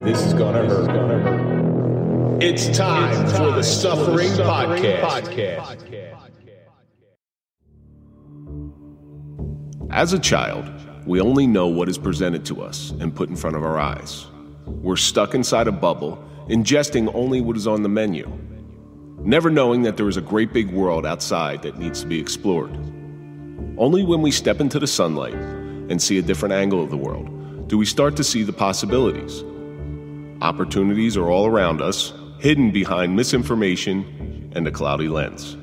This is gonna hurt. It's time for the Suffering Podcast. As a child, we only know what is presented to us and put in front of our eyes. We're stuck inside a bubble, ingesting only what is on the menu, never knowing that there is a great big world outside that needs to be explored. Only when we step into the sunlight and see a different angle of the world do we start to see the possibilities. Opportunities are all around us, hidden behind misinformation and a cloudy lens.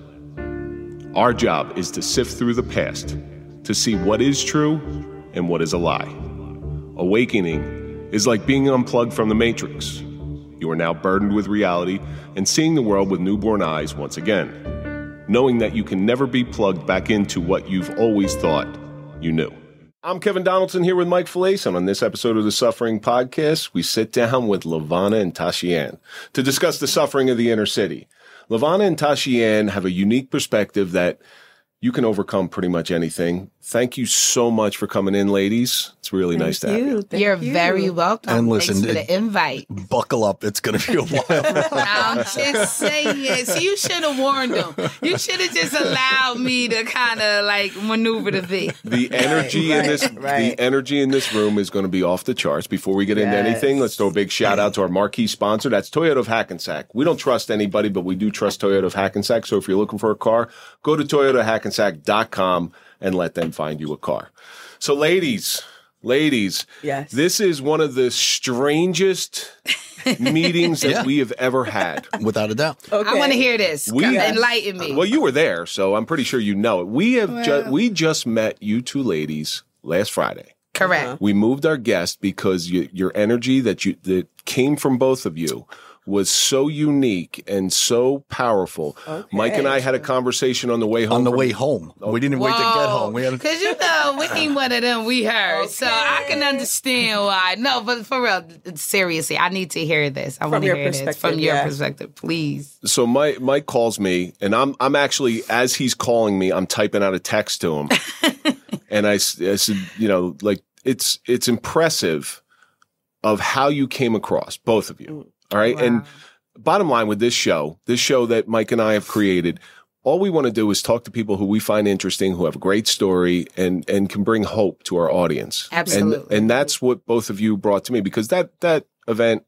Our job is to sift through the past, to see what is true and what is a lie. Awakening is like being unplugged from the Matrix. You are now burdened with reality and seeing the world with newborn eyes once again, knowing that you can never be plugged back into what you've always thought you knew. I'm Kevin Donaldson here with Mike Falaise, and on this episode of the Suffering Podcast, we sit down with LaVonna and Tashian to discuss the suffering of the inner city. LaVonna and Tashian have a unique perspective that you can overcome pretty much anything. Thank you so much for coming in, ladies. It's really nice to have you. You're very welcome. And listen, thanks for the invite. Buckle up. It's going to be a while. I'm just saying. So you should have warned them. You should have just allowed me to kind of like maneuver the V. The energy the energy in this room is going to be off the charts. Before we get into anything, let's throw a big shout out to our marquee sponsor. That's Toyota of Hackensack. We don't trust anybody, but we do trust Toyota of Hackensack. So if you're looking for a car, go to toyotahackensack.com and let them find you a car. So ladies, yes, this is one of the strangest meetings that we have ever had. Without a doubt. Okay. I want to hear this. Enlighten me. Well, you were there, so I'm pretty sure you know it. We just met you two ladies last Friday. Correct. We moved our guest because your energy that came from both of you was so unique and so powerful. Okay. Mike and I had a conversation on the way home. We didn't wait to get home. Because we ain't one of them we heard. Okay. So I can understand why. No, but for real, seriously, I need to hear this. I want to hear this from your perspective, please. So Mike calls me, and I'm actually, as he's calling me, I'm typing out a text to him. And I said, it's impressive of how you came across, both of you. All right. Wow. And bottom line with this show that Mike and I have created, all we want to do is talk to people who we find interesting, who have a great story and can bring hope to our audience. Absolutely. And that's what both of you brought to me, because that event,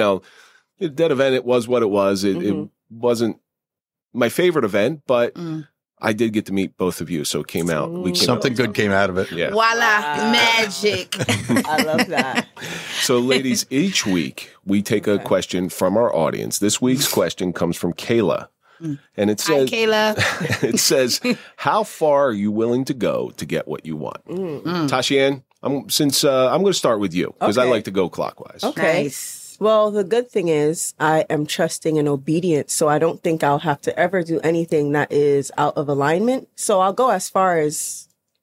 it was what it was. It wasn't my favorite event, but I did get to meet both of you, so it came out. Something good came out of it. Yeah. Voila, magic. I love that. So, ladies, each week we take a question from our audience. This week's question comes from Kayla. And it says, hi, Kayla. It says, how far are you willing to go to get what you want? Tashian, I'm going to start with you, because I like to go clockwise. Okay. Nice. Well, the good thing is I am trusting and obedient, so I don't think I'll have to ever do anything that is out of alignment. So I'll go as far as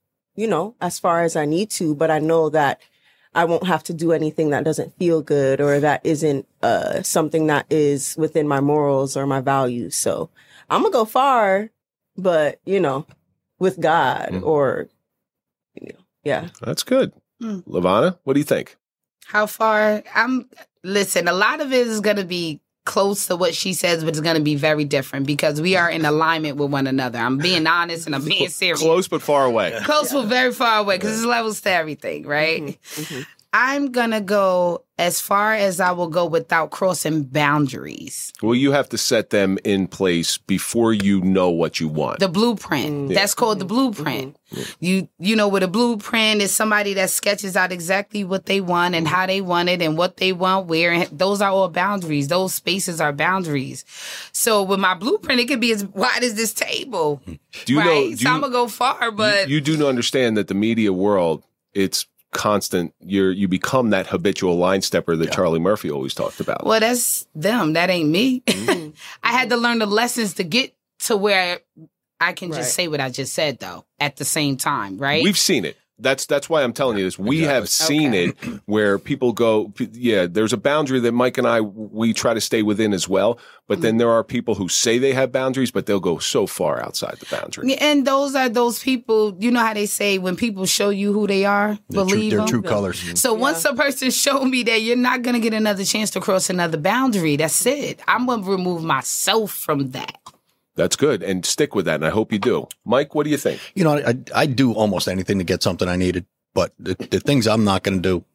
I need to, but I know that I won't have to do anything that doesn't feel good or that isn't something that is within my morals or my values. So I'm going to go far, but, with God or, yeah. That's good. LaVonna, what do you think? How far? Listen, a lot of it is going to be close to what she says, but it's going to be very different because we are in alignment with one another. I'm being honest and I'm being serious. Close but far away. Close but very far away because there's levels to everything, right? I'm going to go as far as I will go without crossing boundaries. Well, you have to set them in place before you know what you want. The blueprint. That's called the blueprint. You know, with a blueprint is somebody that sketches out exactly what they want and how they want it and what they want where. And those are all boundaries. Those spaces are boundaries. So with my blueprint, it could be as wide as this table. So I'm going to go far, but... You do understand that the media world, it's constant. You become that habitual line stepper that Charlie Murphy always talked about. Well, that's them. That ain't me. I had to learn the lessons to get to where I can just say what I just said, though, at the same time, right? We've seen it. That's why I'm telling you this. We have seen it where people go, yeah, there's a boundary that Mike and we try to stay within as well. But then there are people who say they have boundaries, but they'll go so far outside the boundary. Yeah, and those are those people, you know how they say when people show you who they are, believe their them. true colors. So once a person showed me that, you're not going to get another chance to cross another boundary. That's it. I'm going to remove myself from that. That's good. And stick with that. And I hope you do. Mike, what do you think? You know, I do almost anything to get something I needed, but the things I'm not going to do,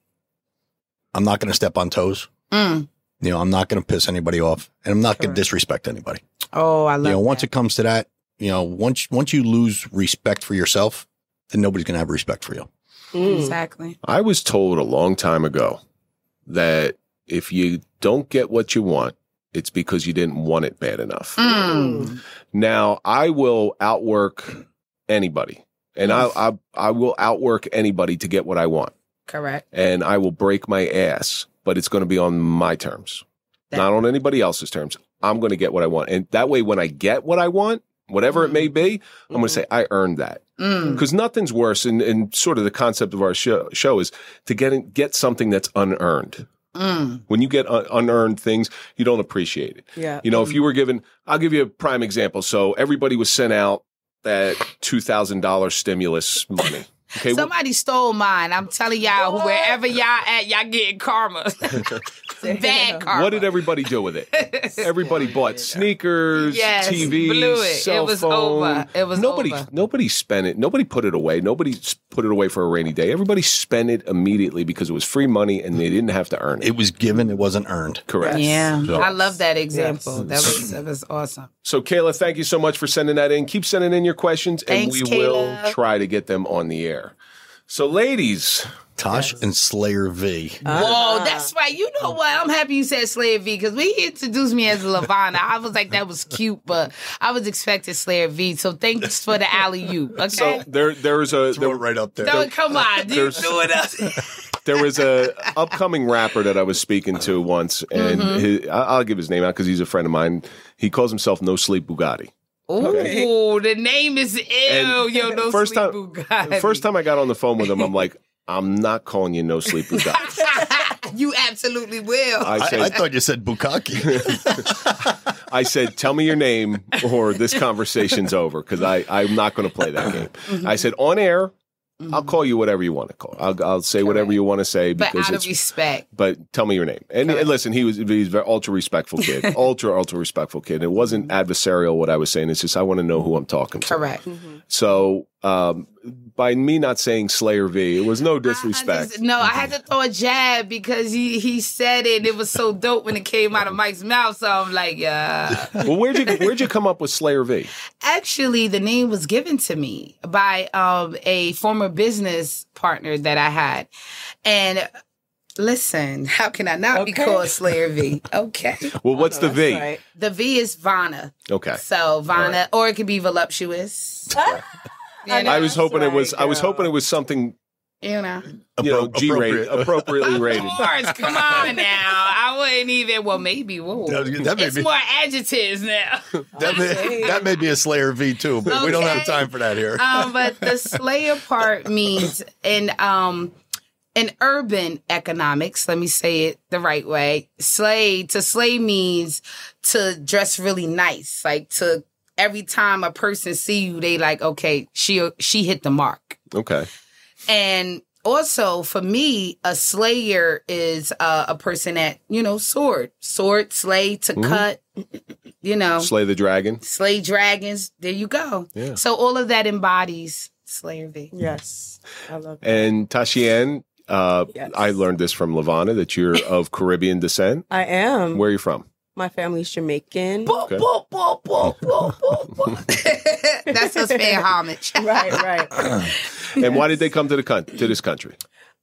I'm not going to step on toes. You know, I'm not going to piss anybody off, and I'm not going to disrespect anybody. Oh, I love You know, that. once it comes to that, you know, once you lose respect for yourself, then nobody's going to have respect for you. Exactly. I was told a long time ago that if you don't get what you want, it's because you didn't want it bad enough. Now, I will outwork anybody, and I will outwork anybody to get what I want. Correct. And I will break my ass, but it's going to be on my terms, not on anybody else's terms. I'm going to get what I want. And that way, when I get what I want, whatever it may be, I'm going to say, I earned that. Because nothing's worse, and sort of the concept of our show is to get something that's unearned. When you get unearned things, you don't appreciate it. Yeah. You know, if you were given, I'll give you a prime example. So everybody was sent out that $2,000 stimulus money. Okay. Somebody stole mine. I'm telling y'all, wherever y'all at, y'all getting karma. Bad karma. What did everybody do with it? Everybody bought sneakers, Yes, TVs, blew it. cell It was phone. over. It was over. Nobody spent it. Nobody put it away. Nobody put it away for a rainy day. Everybody spent it immediately because it was free money and they didn't have to earn it. It was given, it wasn't earned. Correct. Yeah, So- I love that example. That was awesome. So, Kayla, thank you so much for sending that in. Keep sending in your questions, Thanks, and we will Kayla. try to get them on the air. So, ladies, Tosh and Slayer V. Whoa, that's right. You know what? I'm happy you said Slayer V because when he introduced me as Lavana, I was like, that was cute, but I was expecting Slayer V. So thanks for the alley-oop. Okay. so there's a Throw it right up there. No, come on, you there's- do it up. there was a upcoming rapper that I was speaking to once, and I'll give his name out because he's a friend of mine. He calls himself No Sleep Bugatti. Ooh, the name is ill. And Yo, no first sleep time- Bugatti. First time I got on the phone with him, I'm like, I'm not calling you No Sleep Bugatti. You absolutely will. I said, I thought you said Bukkake. I said, tell me your name or this conversation's over because I'm not going to play that game. I said, on air, I'll call you whatever you want to call. I'll say whatever you want to say but because out of it's. respect. But tell me your name. And listen, he's a very ultra respectful kid, ultra respectful kid. It wasn't adversarial what I was saying. It's just I want to know who I'm talking to. Correct. So by me not saying Slayer V, it was no disrespect. I had to throw a jab because he said it. It was so dope when it came out of Mike's mouth. So I'm like, yeah. Well, where'd you come up with Slayer V? Actually, the name was given to me by a former business partner that I had. And listen, how can I not be called Slayer V? Okay. Well, what's the V? Right. The V is Vana. Okay. So Vana, or it could be voluptuous. You know? I was hoping it was. right, I was girl. hoping it was something. You know. G-rated, appropriately rated. Of course, come on now. I wouldn't even, well, maybe, whoa. That may It's be- more adjectives now. that may be a Slayer V too, but we don't have time for that here. But the Slayer part means in urban economics, let me say it the right way, slay means to dress really nice. Like to every time a person see you, they like, okay, she hit the mark. Okay. And also for me, a slayer is a person that, sword, slay to cut, Slay the dragon. slay dragons. There you go. Yeah. So all of that embodies Slayer V. Yes. I love that. And Tashian, Yes. I learned this from Lavana that you're of Caribbean descent. I am. Where are you from? My family's Jamaican. Okay. That's us paying homage. Right. And why did they come to this country?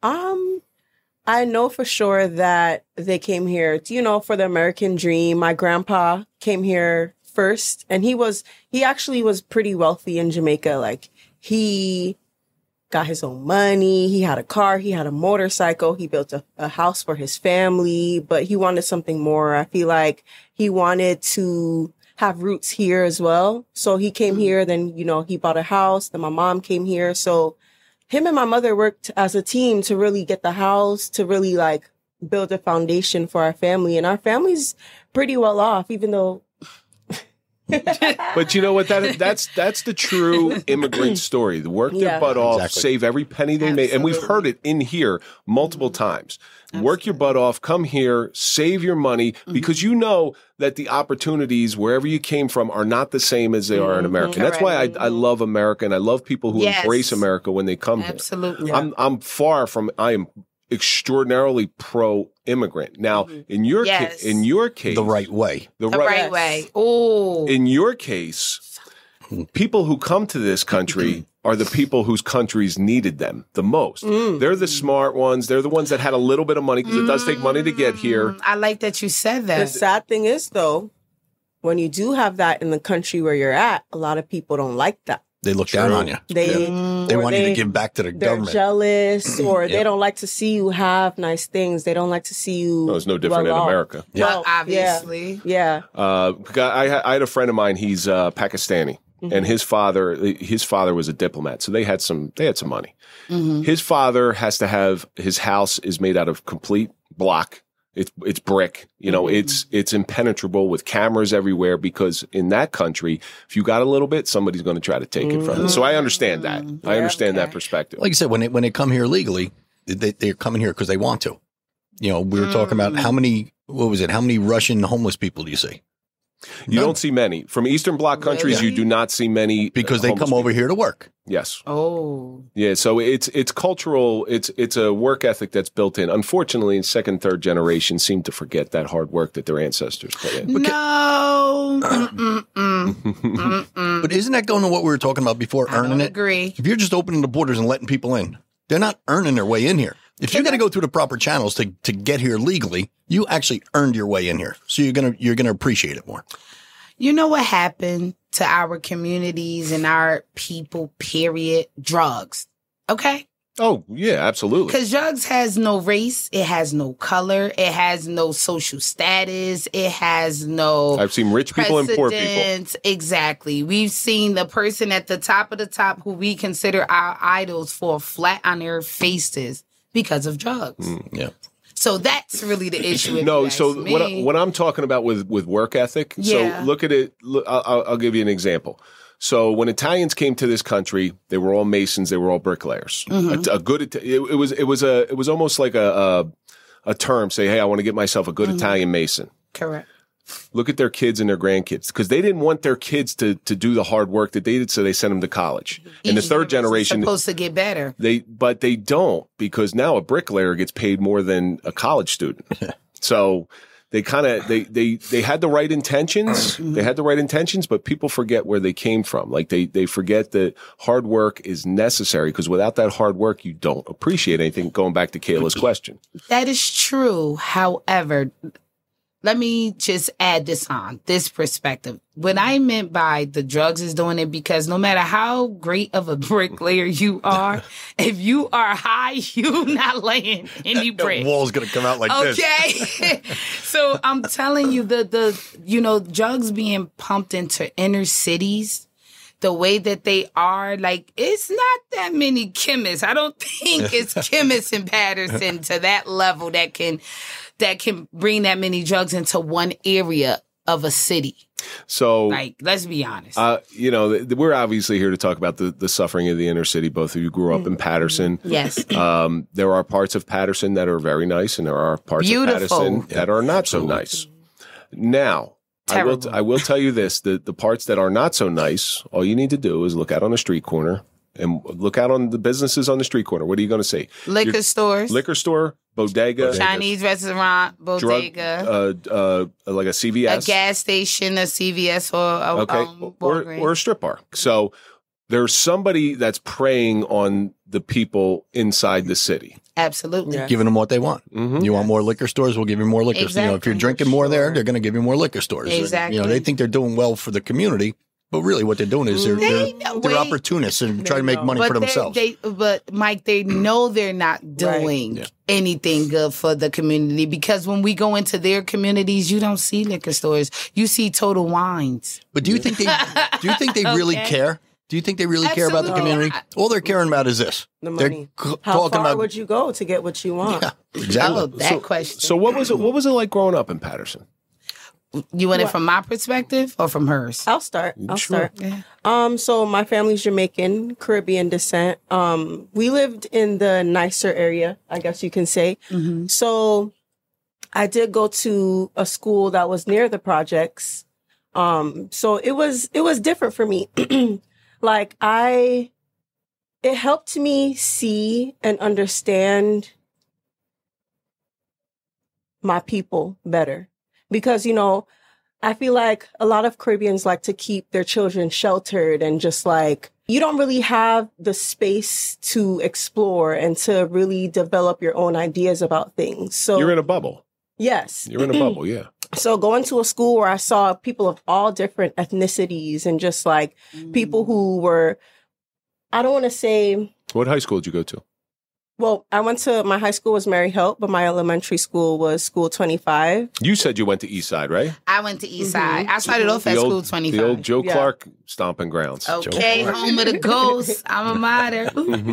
I know for sure that they came here, for the American dream. My grandpa came here first, and he actually was pretty wealthy in Jamaica. Like, he got his own money. He had a car. He had a motorcycle. He built a house for his family, but he wanted something more. I feel like he wanted to have roots here as well. So he came here, then, he bought a house. Then my mom came here. So him and my mother worked as a team to really get the house, to really like build a foundation for our family. And our family's pretty well off, even though. But you know what? That's the true immigrant story. They work their butt off, Exactly. save every penny they make. And we've heard it in here multiple times. Work your butt off, come here, save your money, because you know that the opportunities wherever you came from are not the same as they are in America. And that's why I love America, and I love people who embrace America when they come here. Absolutely. I'm far from, I am extraordinarily pro-immigrant. Now, in your case, The right way. The right way. Oh. in your case, people who come to this country are the people whose countries needed them the most. They're the smart ones. They're the ones that had a little bit of money, because it does take money to get here. I like that you said that. The sad thing is, though, when you do have that in the country where you're at, a lot of people don't like that. They look down on you. They want you to give back to the they're government. jealous, or they don't like to see you have nice things. They don't like to see you. No, it's no different in America. Well, obviously. Yeah. I had a friend of mine. He's Pakistani, and his father was a diplomat, so they had some money. His father has to have his house is made out of complete block. It's brick, you know, it's impenetrable with cameras everywhere, because in that country, if you got a little bit, somebody's going to try to take it from you. So I understand that. I understand that perspective. Like I said, when they come here legally, they're coming here because they want to. You know, we were talking about how many Russian homeless people do you see? You don't see many. From Eastern Bloc countries, you do not see many. Because they come over here to work. Yes. Oh. Yeah, so it's cultural, it's a work ethic that's built in. Unfortunately, second, third generation seem to forget that hard work that their ancestors put in. No. But isn't that going to what we were talking about before, earning it? Agree. If you're just opening the borders and letting people in, they're not earning their way in here. If you got to go through the proper channels to get here legally, you actually earned your way in here. So you're gonna appreciate it more. You know what happened to our communities and our people, period? Drugs. Okay? Oh, yeah, absolutely. Because drugs has no race. It has no color. It has no social status. It has no I've seen rich people and poor people. precedence. Exactly. We've seen the person at the top of the top who we consider our idols fall flat on their faces because of drugs. Yeah. So that's really the issue. if No, you so ask me. what I'm talking about with work ethic. Yeah. So look at it. I'll give you an example. So when Italians came to this country, they were all masons. They were all bricklayers. A good. It was almost like a term. Say, hey, I want to get myself a good Italian mason. Correct. Look at their kids and their grandkids, because they didn't want their kids to do the hard work that they did, so they sent them to college. In the third generation, supposed to get better. but they don't, because now a bricklayer gets paid more than a college student. So they kind of they had the right intentions. They had the right intentions, but people forget where they came from. Like they forget that hard work is necessary, because without that hard work, you don't appreciate anything. Going back to Kayla's question, That is true. However, let me just add this perspective. What I meant by the drugs is doing it because no matter how great of a bricklayer you are, if you are high, you're not laying any brick. The wall's going to come out like this. Okay. So I'm telling you, the drugs being pumped into inner cities, the way that they are, like, it's not that many chemists. I don't think it's chemists in Patterson to that level that can bring that many drugs into one area of a city. so Like, let's be honest. we're obviously here to talk about the suffering of the inner city. Both of you grew up in Patterson. Yes. There are parts of Patterson that are very nice, and there are parts Beautiful. of Patterson that are not so nice. Now, I will tell you this: the parts that are not so nice, all you need to do is look out on the street corner and look out on the businesses on the street corner. What are you going to see? Liquor stores. Liquor store, bodega, Chinese restaurant, bodega. like a CVS, a gas station, a CVS, or Walgreens. or a strip bar. So there's somebody that's preying on the people inside the city. Absolutely. Giving them what they want. You want more liquor stores? We'll give you more liquor stores. You know, if you're Exactly. drinking more there, they're going to give you more liquor stores. Exactly. You know, they think they're doing well for the community, but really what they're doing is they're wait. opportunists and trying to make money for themselves. But Mike, they know they're not doing anything good for the community, because when we go into their communities, you don't see liquor stores. You see Total Wines. But do you think they really care? Do you think they really care about the Absolutely. community? All they're caring about is this. The money. They're How talking far about would you go to get what you want? Yeah, exactly. Oh, that question. So what was it like growing up in Patterson? You want it from my perspective or from hers? I'll start. Sure. So my family's Jamaican, Caribbean descent. We lived in the nicer area, I guess you can say. So I did go to a school that was near the projects. So it was different for me. Like it helped me see and understand my people better. Because, you know, I feel like a lot of Caribbeans like to keep their children sheltered and just like, you don't really have the space to explore and to really develop your own ideas about things. So You're in a bubble. yes. You're in a bubble, yeah. So going to a school where I saw people of all different ethnicities and just like people who were, I don't want to say, What high school did you go to? well, my high school was Mary Hope, but my elementary school was School 25. You said you went to Eastside, right? I went to Eastside. I started off at The School old- 25. The old Joe Yeah. Clark stomping grounds. Okay, home of the ghosts. I'm a mater.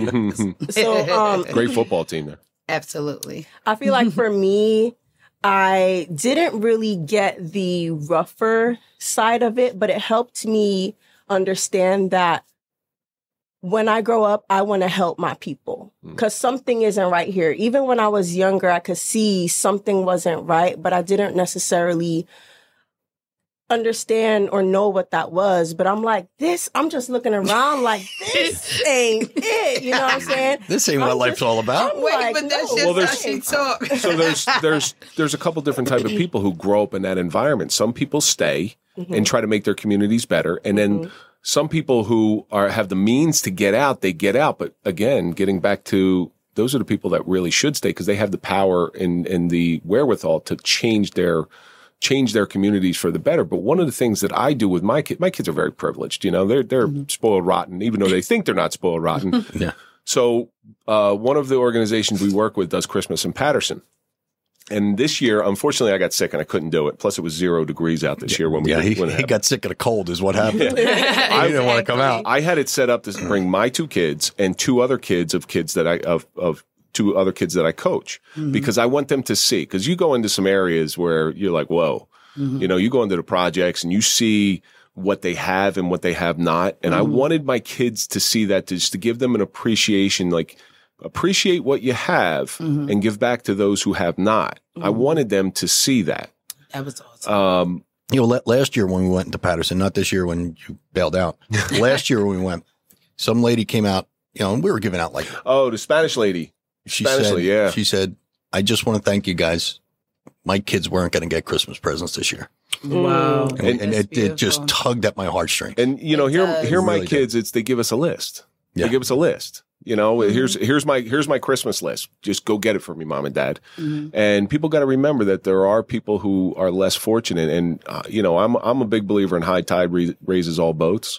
So Great football team there. Absolutely. I feel like for me, I didn't really get the rougher side of it, but it helped me understand that when I grow up, I want to help my people because something isn't right here. Even when I was younger, I could see something wasn't right, but I didn't necessarily understand or know what that was. But I'm like, I'm just looking around like, this ain't it. You know what I'm saying? This ain't what I'm life's just- all about. I'm Wait, like, but that's no, just Well, how there's- she talk. So there's a couple different type of people who grow up in that environment. Some people stay and try to make their communities better, and then some people who have the means to get out, they get out. But again, getting back to those are the people that really should stay because they have the power and the wherewithal to change their communities for the better. But one of the things that I do with my kids are very privileged. You know, they're spoiled rotten, even though they think they're not spoiled rotten. Yeah. So one of the organizations we work with does Christmas in Patterson. And this year, unfortunately, I got sick and I couldn't do it. Plus, it was 0 degrees out this year when we Yeah, when it he happened. got sick of the cold is what happened. He didn't want to come out. I had it set up to bring my 2 kids and 2 other kids of 2 other kids that I coach because I want them to see. Because you go into some areas where you're like, whoa, you know, you go into the projects and you see what they have and what they have not. And I wanted my kids to see that, just to give them an appreciation, like appreciate what you have and give back to those who have not. I wanted them to see that. That was awesome. You know, last year when we went into Patterson, not this year when you bailed out. Last year when we went, some lady came out, you know, and we were giving out like, Oh, the Spanish lady. she Spanish said, lady, yeah. she said, I just want to thank you guys. My kids weren't going to get Christmas presents this year. Wow. And That's it just beautiful. tugged at my heartstrings. And you know, It here does. my Really kids, they give us a list. Yeah. They give us a list. You know, here's my Christmas list. Just go get it for me, mom and dad. And people got to remember that there are people who are less fortunate. And you know, I'm a big believer in high tide raises all boats.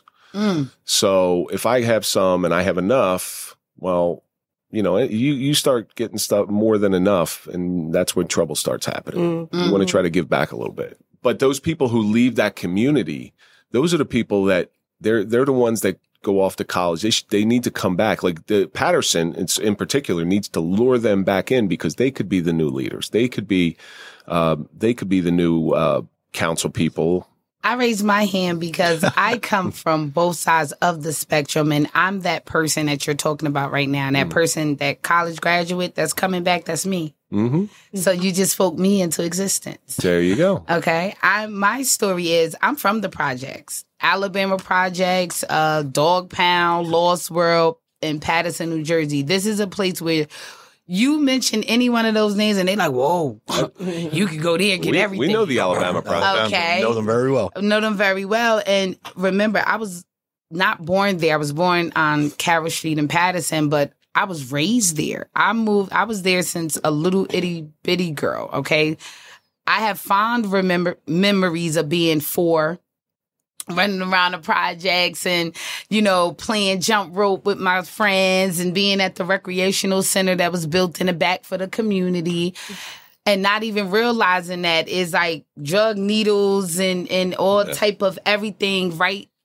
So if I have some and I have enough, well, you know, you start getting stuff more than enough, and that's when trouble starts happening. You want to try to give back a little bit. But those people who leave that community, those are the people that they're the ones that go off to college. They need to come back. Like the Patterson in particular needs to lure them back in because they could be the new leaders. They could be the new council people. I raised my hand because I come from both sides of the spectrum, and I'm that person that you're talking about right now. And that person, that college graduate that's coming back, that's me. So you just spoke me into existence. There you go. Okay. My story is I'm from the projects, Alabama projects, Dog Pound, Lost World, and Patterson, New Jersey. This is a place where you mention any one of those names and they like, whoa, you could go there and get everything. We know the Alabama project. Okay. Know them very well. Know them very well. And remember, I was not born there. I was born on Carroll Street in Patterson, but I was raised there. I was there since a little itty bitty girl. Okay. I have fond memories of being 4, running around the projects and, you know, playing jump rope with my friends and being at the recreational center that was built in the back for the community. And not even realizing that is like drug needles and all type of everything right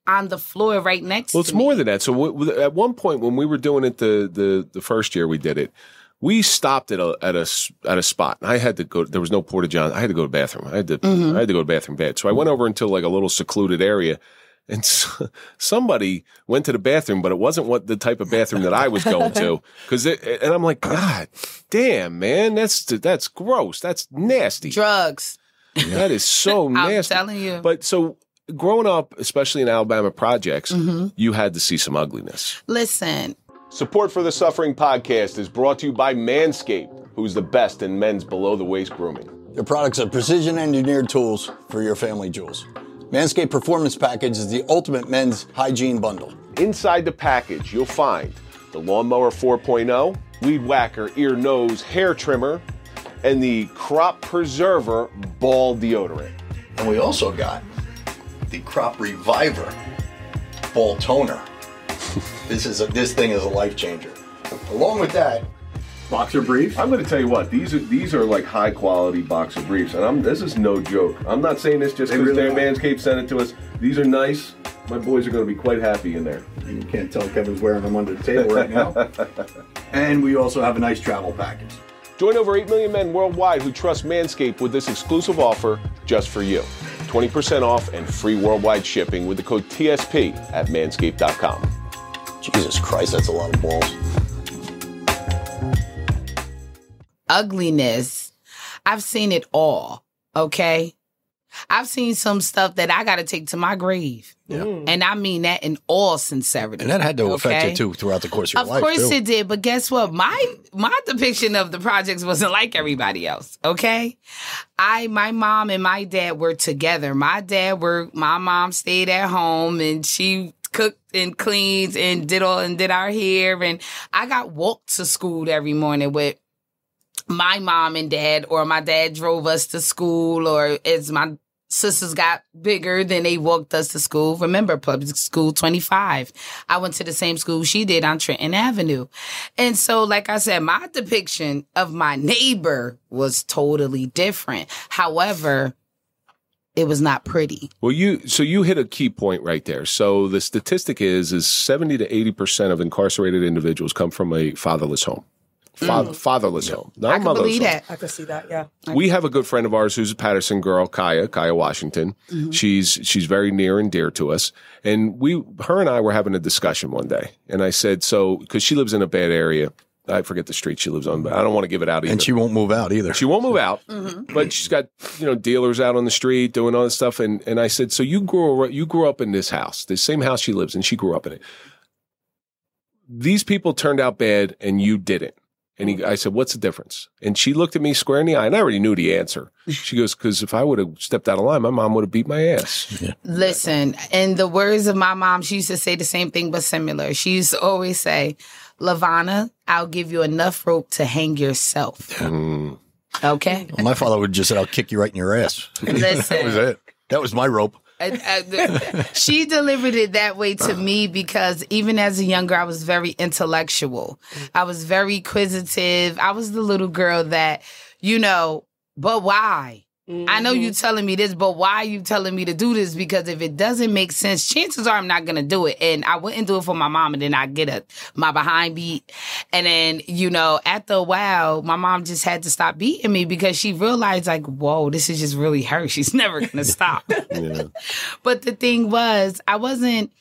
on the floor right next to me. Well, it's more than that. So at one point when we were doing it the first year we did it, we stopped at a spot. I had to go. There was no porta john. I had to go to the bathroom. I had to go to the bathroom bad. So I went over into like a little secluded area, and somebody went to the bathroom, but it wasn't the type of bathroom that I was going to. And I'm like, God damn, man, that's gross. That's nasty. Drugs. That is so nasty. I'm telling you. But so growing up, especially in Alabama projects, you had to see some ugliness. Listen. Support for the Suffering Podcast is brought to you by Manscaped, who's the best in men's below-the-waist grooming. Their products are precision-engineered tools for your family jewels. Manscaped Performance Package is the ultimate men's hygiene bundle. Inside the package, you'll find the Lawnmower 4.0, Weed Whacker Ear, Nose, Hair Trimmer, and the Crop Preserver Ball Deodorant. And we also got the Crop Reviver Ball Toner. This thing is a life changer. Along with that, boxer briefs. I'm going to tell you what, these are like high quality boxer briefs, and this is no joke. I'm not saying this just because Manscaped sent it to us. These are nice. My boys are going to be quite happy in there. You can't tell Kevin's wearing them under the table right now. And we also have a nice travel package. Join over 8 million men worldwide who trust Manscaped with this exclusive offer just for you. 20% off and free worldwide shipping with the code TSP at manscaped.com. Jesus Christ, that's a lot of balls. Ugliness. I've seen it all, okay? I've seen some stuff that I got to take to my grave. Yeah. And I mean that in all sincerity. And that had to affect you, too, throughout the course of your life, Of course too. it did. But guess what? My depiction of the projects wasn't like everybody else, okay? My mom and my dad were together. My mom stayed at home, and she cooked and cleaned and did our hair. And I got walked to school every morning with my mom and dad, or my dad drove us to school, or as my sisters got bigger, then they walked us to school. Remember, public school 25. I went to the same school she did on Trenton Avenue. And so, like I said, my depiction of my neighbor was totally different. However, it was not pretty. Well, you hit a key point right there. So the statistic is 70 to 80% of incarcerated individuals come from a fatherless home. Fatherless home. Not I a can motherless believe home. that. I could see that, yeah. We have a good friend of ours who's a Patterson girl, Kaya Washington. Mm-hmm. She's very near and dear to us. And her and I were having a discussion one day. And I said, because she lives in a bad area. I forget the street she lives on, but I don't want to give it out either. And she won't move out either. She won't move out, but she's got, dealers out on the street doing all this stuff. And I said, so you grew up in this house, the same house she lives in. She grew up in it. These people turned out bad and you didn't. And I said, what's the difference? And she looked at me square in the eye, and I already knew the answer. She goes, because if I would have stepped out of line, my mom would have beat my ass. Yeah. Listen, in the words of my mom, she used to say the same thing but similar. She used to always say, LaVonna, I'll give you enough rope to hang yourself. Okay? Well, my father would just say, I'll kick you right in your ass. Listen. That was it. That was my rope. She delivered it that way to me because even as a young girl, I was very intellectual. I was very inquisitive. I was the little girl that, but why? I know you telling me this, but why are you telling me to do this? Because if it doesn't make sense, chances are I'm not going to do it. And I wouldn't do it for my mom, and then I get my behind beat. And then, after a while, my mom just had to stop beating me because she realized, like, whoa, this is just really her. She's never going to stop. Yeah. But the thing was, I wasn't,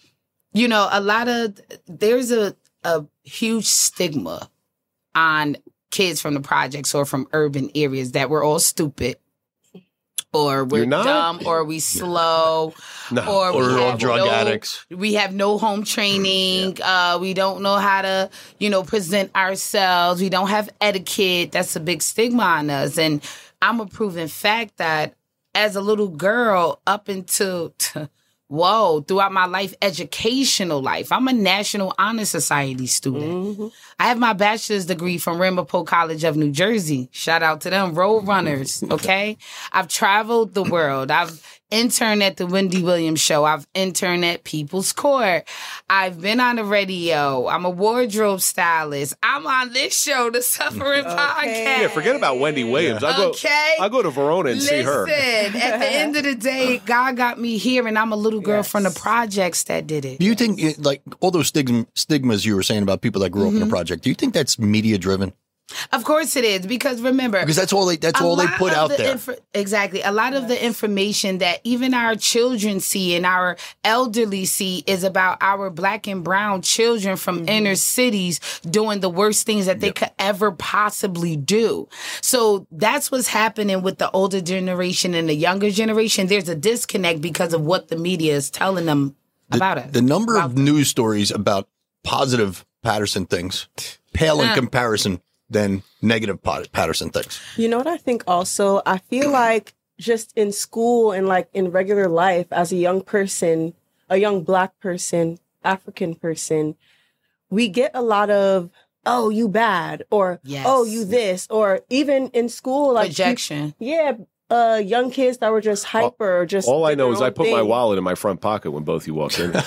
there's a huge stigma on kids from the projects or from urban areas that we're all stupid. Or we're dumb, or we slow, or we're all drug addicts. We have no home training. We don't know how to, present ourselves. We don't have etiquette. That's a big stigma on us. And I'm a proven fact that as a little girl up until, throughout my life, educational life, I'm a National Honor Society student. Mm-hmm. I have my bachelor's degree from Ramapo College of New Jersey. Shout out to them, Road Runners, okay? I've traveled the world. I've interned at the Wendy Williams show. I've interned at People's Court. I've been on the radio. I'm a wardrobe stylist. I'm on this show, The Suffering Podcast. Yeah, forget about Wendy Williams. I go to Verona and see her. Listen, at the end of the day, God got me here, and I'm a little girl from the projects that did it. Do you think, like, all those stigmas you were saying about people that grew up in a project, do you think that's media driven? Of course it is, because remember, Because that's all they put out there. Exactly. A lot of the information that even our children see and our elderly see is about our Black and brown children from inner cities doing the worst things that they could ever possibly do. So that's what's happening with the older generation and the younger generation. There's a disconnect because of what the media is telling them about it. The number of news stories about positive Patterson things pale in comparison than negative Patterson things. You know what I think also? I feel like just in school and like in regular life as a young person, a young Black person, African person, we get a lot of, oh, you bad, or oh, you this, or even in school, like projection. Young kids that were just hyper. All I know is I put my wallet in my front pocket when both you walked in.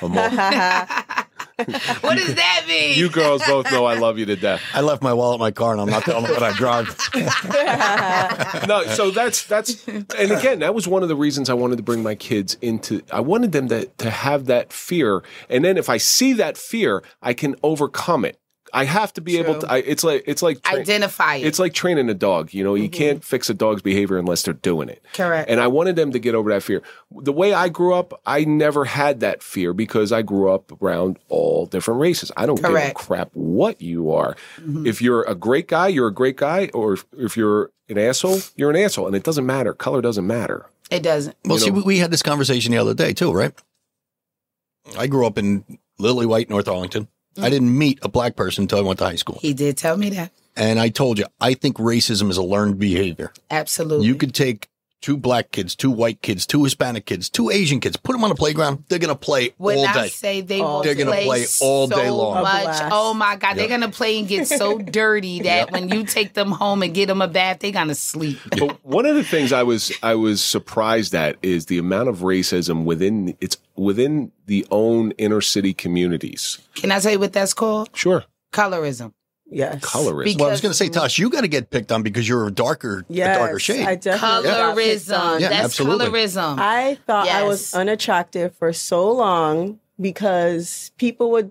What does that mean? You girls both know I love you to death. I left my wallet in my car and I'm not telling them what I drive. No, so that's and again, that was one of the reasons I wanted to bring my kids into. I wanted them to have that fear, and then if I see that fear, I can overcome it. I have to be able to. It's like identify it. It's like training a dog. You know, you can't fix a dog's behavior unless they're doing it. Correct. And I wanted them to get over that fear. The way I grew up, I never had that fear because I grew up around all different races. I don't give a crap what you are. If you're a great guy, you're a great guy, or if you're an asshole, you're an asshole, and it doesn't matter. Color doesn't matter. It doesn't. Well, see, we had this conversation the other day too, right? I grew up in Lily White, North Arlington. I didn't meet a Black person until I went to high school. He did tell me that. And I told you, I think racism is a learned behavior. Absolutely. You could take 2 Black kids, 2 white kids, 2 Hispanic kids, 2 Asian kids, put them on a playground. They're going to play all day. When I say they're going to play all day long. Much. Oh my God. They're going to play and get so dirty that when you take them home and get them a bath, they're going to sleep. But one of the things I was surprised at is the amount of racism within the own inner city communities. Can I tell you what that's called? Sure. Colorism. Yes. Colorism. Well, I was going to say, Tosh, you got to get picked on because you're a darker shade. I definitely got picked on. Yeah, That's absolutely. colorism. I thought I was unattractive for so long because people would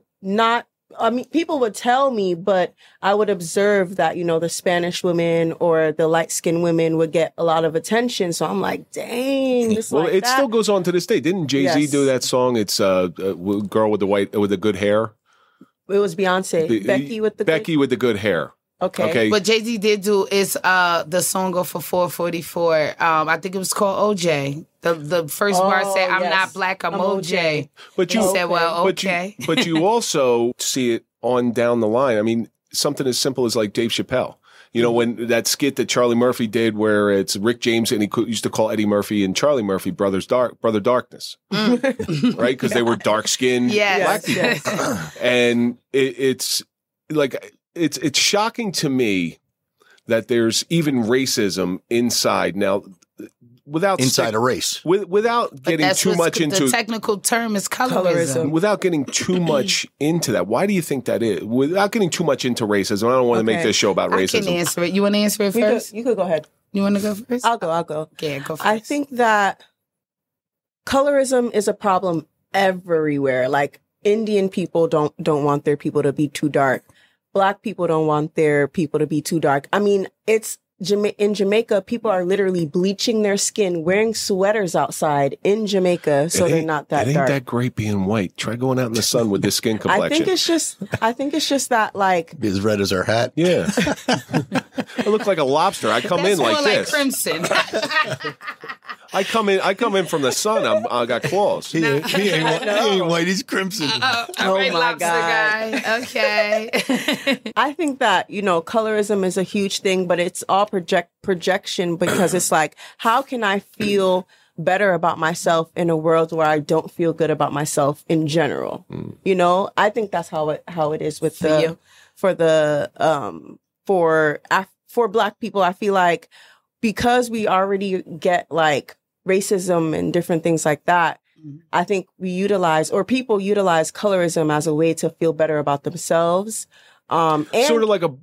tell me, but I would observe that, you know, the Spanish women or the light-skinned women would get a lot of attention. So I'm like, dang, this Well, like it that. still goes on to this day. Didn't Jay-Z do that song? It's girl with the good hair. It was Beyonce. Becky with the good hair. Okay. What Jay-Z did do is the song for 444. I think it was called OJ. The first bar said, I'm not Black, I'm OJ. But you said, well, okay. But you also see it on down the line. I mean, something as simple as like Dave Chappelle. You know, when that skit that Charlie Murphy did where it's Rick James and he used to call Eddie Murphy and Charlie Murphy Brother Darkness, right? Because they were dark-skinned Black people. Yes. And it's like, it's shocking to me that there's even racism inside. Now, without inside a race, without getting too much into the technical term is colorism. Without getting too much into that, why do you think that is? Without getting too much into racism, I don't want to make this show about racism. I can answer it. You want to answer it first? You could go ahead. You want to go first? I'll go. Yeah, go first. I think that colorism is a problem everywhere. Like Indian people don't want their people to be too dark. Black people don't want their people to be too dark. I mean, in Jamaica, people are literally bleaching their skin, wearing sweaters outside in Jamaica, so they're not that dark. It ain't that great being white. Try going out in the sun with this skin complexion. I think it's just that, like, as red as our hat. Yeah, I look like a lobster. I come in like this. Crimson. I come in from the sun. I got claws. He ain't white. He's crimson. Oh my God. Guy. Okay. I think that, you know, colorism is a huge thing, but it's all projection because it's like, how can I feel better about myself in a world where I don't feel good about myself in general? You know, I think that's how it is with for Black people. I feel like because we already get like racism and different things like that, I think people utilize colorism as a way to feel better about themselves. And sort of like a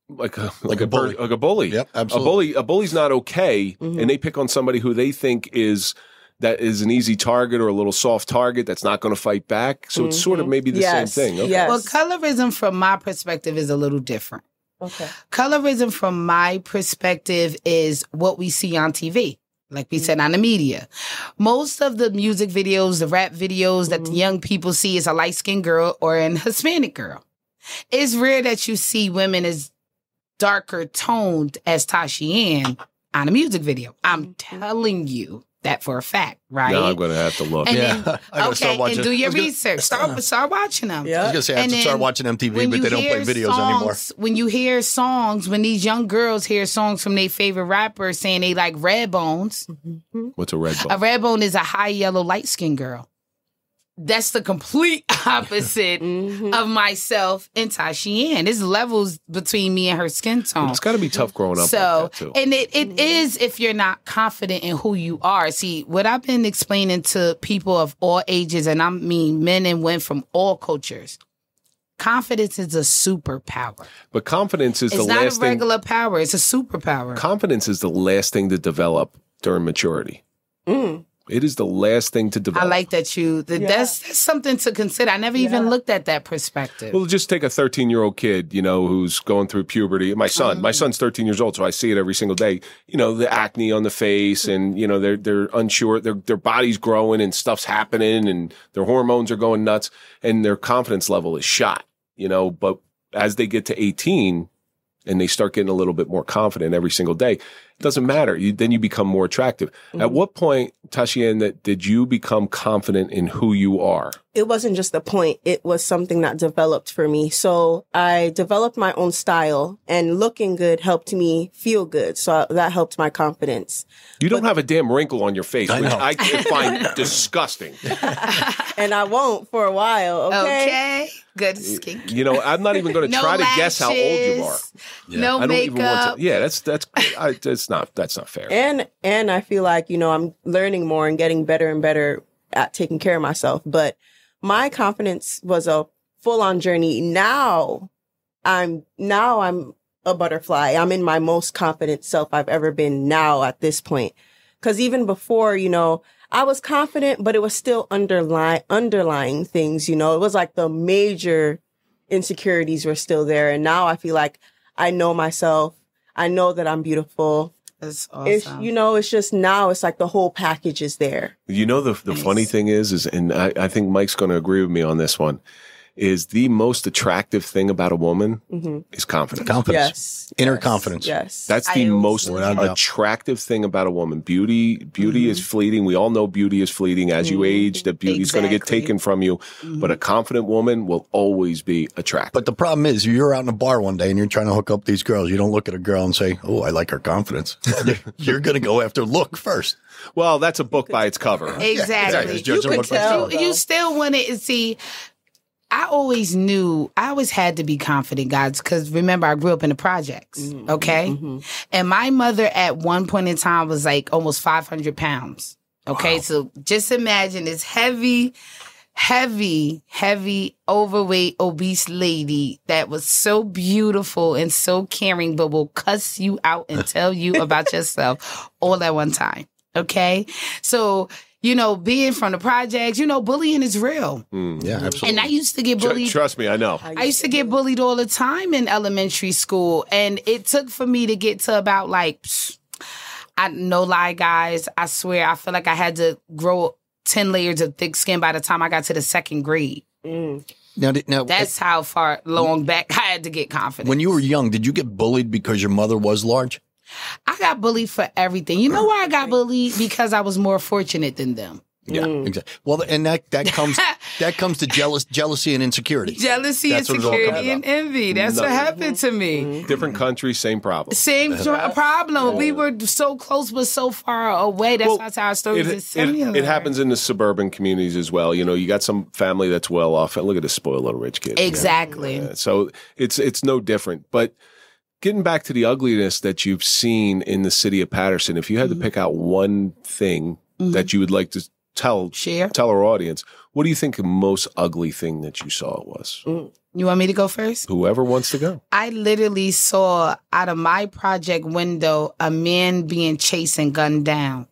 bully. like a bully. Yep, absolutely. A bully's not okay, and they pick on somebody who they think is an easy target or a little soft target that's not going to fight back. So it's sort of maybe the same thing. Okay. Yes. Well, colorism from my perspective is a little different. Okay. Colorism from my perspective is what we see on TV. Like we said, on the media. Most of the music videos, the rap videos that the young people see is a light-skinned girl or an Hispanic girl. It's rare that you see women as darker toned as Tasha Ann on a music video. I'm telling you that for a fact, right? Now I'm going to have to look. And Yeah. then, I gotta start watching. and do your I was gonna- research. Start watching them. I was Yeah. going to say, I have And to start then watching MTV, when but you they don't play hear videos songs, anymore. When you hear songs, when these young girls hear songs from their favorite rapper saying they like Redbones, What's a red a bone? Redbone is a high yellow, light skinned girl. That's the complete opposite of myself and Tasha Ann. There's levels between me and her skin tone. It's got to be tough growing up So, like that, too. and it is if you're not confident in who you are. See, what I've been explaining to people of all ages, and I mean men and women from all cultures, confidence is a superpower. But confidence is It's the not a last thing. regular power. It's a superpower. Confidence is the last thing to develop during maturity. It is the last thing to I develop. like that that's something to consider. I never even looked at that perspective. Well, just take a 13-year-old kid, who's going through puberty. My son's 13 years old, so I see it every single day. The acne on the face, and they're unsure. Their body's growing, and stuff's happening, and their hormones are going nuts, and their confidence level is shot. But as they get to 18, and they start getting a little bit more confident every single day, it doesn't matter. Then you become more attractive. At what point, Tasha Ann, did you become confident in who you are? It wasn't just a point. It was something that developed for me. So I developed my own style, and looking good helped me feel good. So that helped my confidence. You don't have a damn wrinkle on your face, which know. I find disgusting. And I won't for a while. Okay. Good skin. I'm not even going to No try to guess how old you are. lashes, No I don't makeup. even want to. Yeah, that's not fair. And I feel like, I'm learning more and getting better and better at taking care of myself. But my confidence was a full on journey. Now I'm a butterfly. I'm in my most confident self I've ever been now at this point. 'Cause even before, I was confident, but it was still underlying things, it was like the major insecurities were still there. And now I feel like I know myself. I know that I'm beautiful. That's awesome. It's just now it's like the whole package is there. The funny thing is, and I think Mike's going to agree with me on this one, is the most attractive thing about a woman is confidence. Confidence. Yes. Inner Yes. confidence. Yes. That's the most Without a doubt. attractive thing about a woman. Beauty is fleeting. We all know beauty is fleeting. As you age, that beauty is going to get Exactly. taken from you. But a confident woman will always be attractive. But the problem is, you're out in a bar one day and you're trying to hook up these girls. You don't look at a girl and say, "Oh, I like her confidence." You're going to go after look first. Well, that's a book by its cover. Exactly. Just judge them could by the tell. cover. You still want to see. I always had to be confident, guys, because remember, I grew up in the projects, okay? And my mother at one point in time was like almost 500 pounds, okay? Wow. So just imagine this heavy, overweight, obese lady that was so beautiful and so caring, but will cuss you out and tell you about yourself all at one time, okay? So, being from the projects, bullying is real. Yeah, absolutely. And I used to get bullied. Trust me, I know. I used to get bullied all the time in elementary school. And it took for me to get to about no lie, guys. I swear, I feel like I had to grow 10 layers of thick skin by the time I got to the second grade. Now, That's how far long back I had to get confident. when you were young, did you get bullied because your mother was large? I got bullied for everything. You know why I got bullied? Because I was more fortunate than them. Yeah, exactly. Well, and that comes to jealousy and insecurity. Jealousy, That's what it all comes insecurity, and envy. That's what happened to me. Different countries, same problem. Same problem. We were so close but so far away. That's how our stories is similar. It happens in the suburban communities as well. You got some family that's well off. Look at this spoiled little rich kid. Exactly. So it's no different. But getting back to the ugliness that you've seen in the city of Patterson, if you had to pick out one thing that you would like to tell our audience. What do you think the most ugly thing that you saw was? You want me to go first? Whoever wants to go. I literally saw out of my project window a man being chased and gunned down.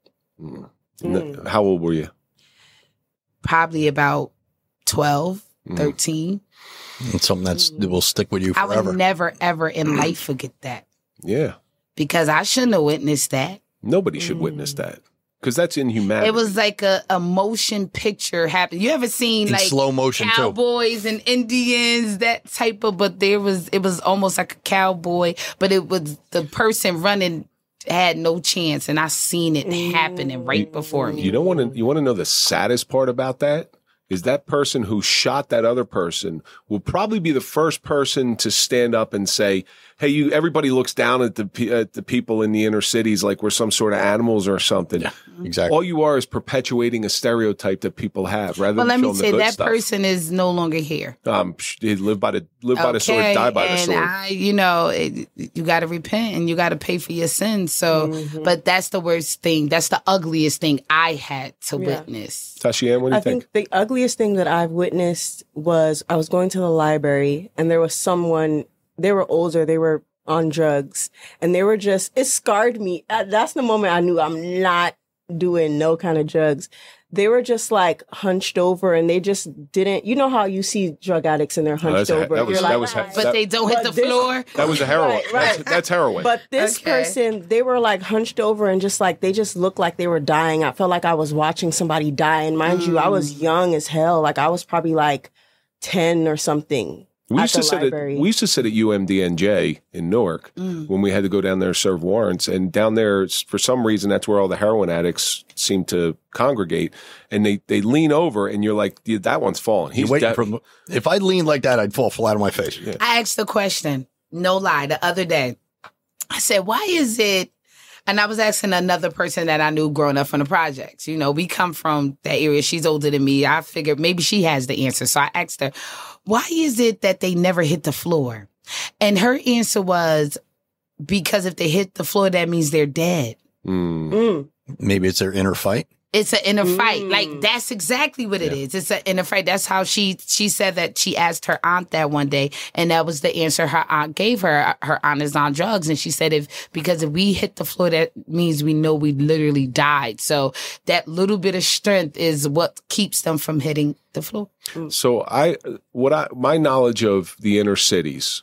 How old were you? Probably about 12, 13. It's something that will stick with you forever. I would never, ever in life forget that. Yeah. Because I shouldn't have witnessed that. Nobody should witness that. Because that's inhumanity. It was like a motion picture happen. You ever seen in like slow motion cowboys and Indians, that type of, but it was almost like a cowboy, but it was the person running had no chance, and I seen it happening right before me. You want to know the saddest part about that? Is that person who shot that other person will probably be the first person to stand up and say, hey, everybody looks down at the people in the inner cities like we're some sort of animals or something. Yeah, exactly. All you are is perpetuating a stereotype that people have rather than showing the good stuff. Well, let me say, that person is no longer here. They live by the sword, die by the sword. You got to repent and you got to pay for your sins. So, but that's the worst thing. That's the ugliest thing I had to witness. Tashianne, what do you think? I think the ugliest thing that I've witnessed was I was going to the library and there was someone. They were older. They were on drugs and they were it scarred me. That's the moment I knew I'm not doing no kind of drugs. They were just like hunched over and they just didn't, you know how you see drug addicts and they're hunched over. But they don't hit the floor. That was a heroin. Right. That's heroin. But this person, they were like hunched over and they just looked like they were dying. I felt like I was watching somebody die. And mind you, I was young as hell. Like I was probably like 10 or something. We used to sit at UMDNJ in Newark when we had to go down there to serve warrants. And down there, for some reason, that's where all the heroin addicts seem to congregate. And they lean over and you're like, that one's falling. If I leaned like that, I'd fall flat on my face. Yeah. I asked the question, no lie, the other day. I said, why is it? And I was asking another person that I knew growing up from the projects. You know, we come from that area. She's older than me. I figured maybe she has the answer. So I asked her, why is it that they never hit the floor? And her answer was, because if they hit the floor, that means they're dead. Maybe it's their inner fight. It's an inner fight. Like, that's exactly what it is. It's an inner fight. That's how she said that she asked her aunt that one day, and that was the answer her aunt gave her. Her aunt is on drugs, and she said, because if we hit the floor, that means we know we literally died. So that little bit of strength is what keeps them from hitting the floor. So my knowledge of the inner cities,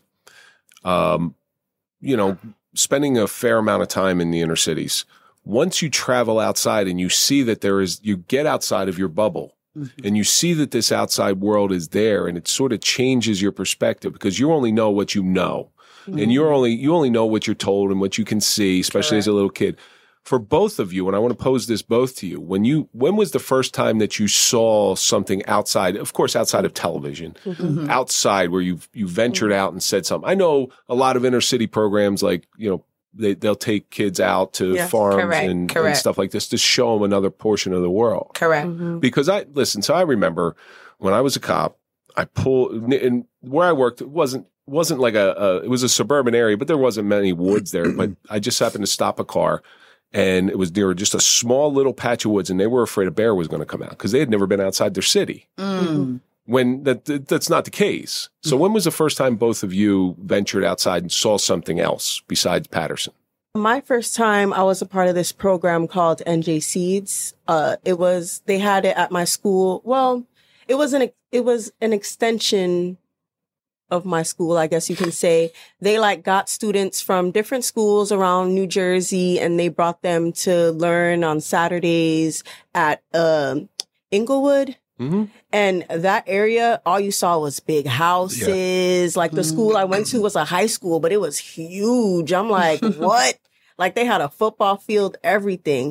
spending a fair amount of time in the inner cities, once you travel outside and you see that you get outside of your bubble and you see that this outside world is there, and it sort of changes your perspective because you only know what you know and you only know what you're told and what you can see, especially as a little kid. For both of you, and I want to pose this both to you, when was the first time that you saw something outside, of course, outside of television, outside where you ventured out and said something? I know a lot of inner city programs like, they'll take kids out to farms and stuff like this to show them another portion of the world. Correct. Because so I remember when I was a cop, I pulled, and where I worked, it wasn't like it was a suburban area, but there wasn't many woods there. But I just happened to stop a car, and it was near just a small little patch of woods, and they were afraid a bear was going to come out because they had never been outside their city. When that's not the case. So when was the first time both of you ventured outside and saw something else besides Patterson? My first time, I was a part of this program called NJ Seeds. They had it at my school. Well, it was an extension of my school, I guess you can say. They got students from different schools around New Jersey, and they brought them to learn on Saturdays at Inglewood. And that area, all you saw was big houses. Like the school I went to was a high school, but it was huge. I'm like, what? Like they had a football field, everything.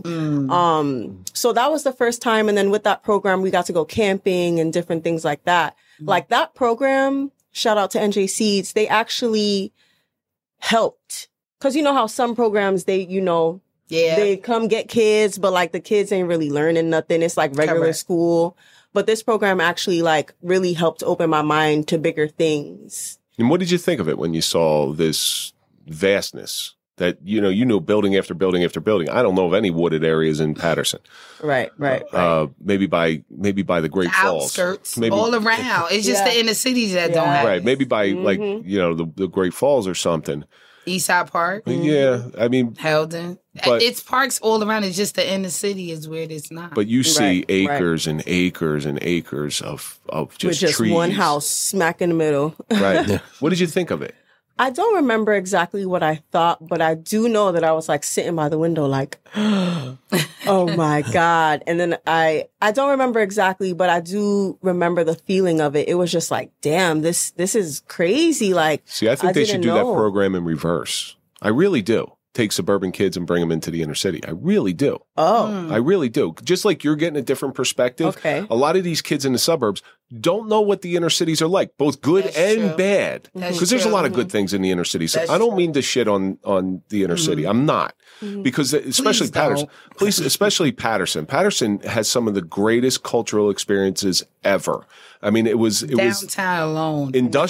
So that was the first time. And then with that program, we got to go camping and different things like that. Like that program, shout out to NJ Seeds, they actually helped. Cause you know how some programs, they come get kids, but the kids ain't really learning nothing. It's like regular school. But this program actually really helped open my mind to bigger things. And what did you think of it when you saw this vastness that, you know, building after building after building. I don't know of any wooded areas in Patterson. Right. Maybe by the Great Falls. Outskirts, Maybe, all around. It's just the inner cities that don't have right. it. Maybe by like, you know, the Great Falls or something. Eastside Park. Yeah. I mean, Heldon. But- It's parks all around. It's just the inner city is where it's not. but you see Right, acres and acres and acres of With just just trees. one house smack in the middle. Right. What did you think of it? I don't remember exactly what I thought, but I do know that I was like sitting by the window like, oh my God. And then I don't remember exactly, but I do remember the feeling of it. It was just like, damn, this is crazy. Like, See, I think they should didn't do that know. program in reverse. I really do. Take suburban kids and bring them into the inner city. I really do. Oh, I really do. Just like you're getting a different perspective. Okay. A lot of these kids in the suburbs don't know what the inner cities are like, both good That's and true. bad. That's Because there's a true. lot of good things in the inner city. So That's I don't true. mean to shit on the inner city. I'm not. Because especially Please Patterson. don't. Please, especially Patterson. Patterson has some of the greatest cultural experiences ever. I mean, it was Downtown alone.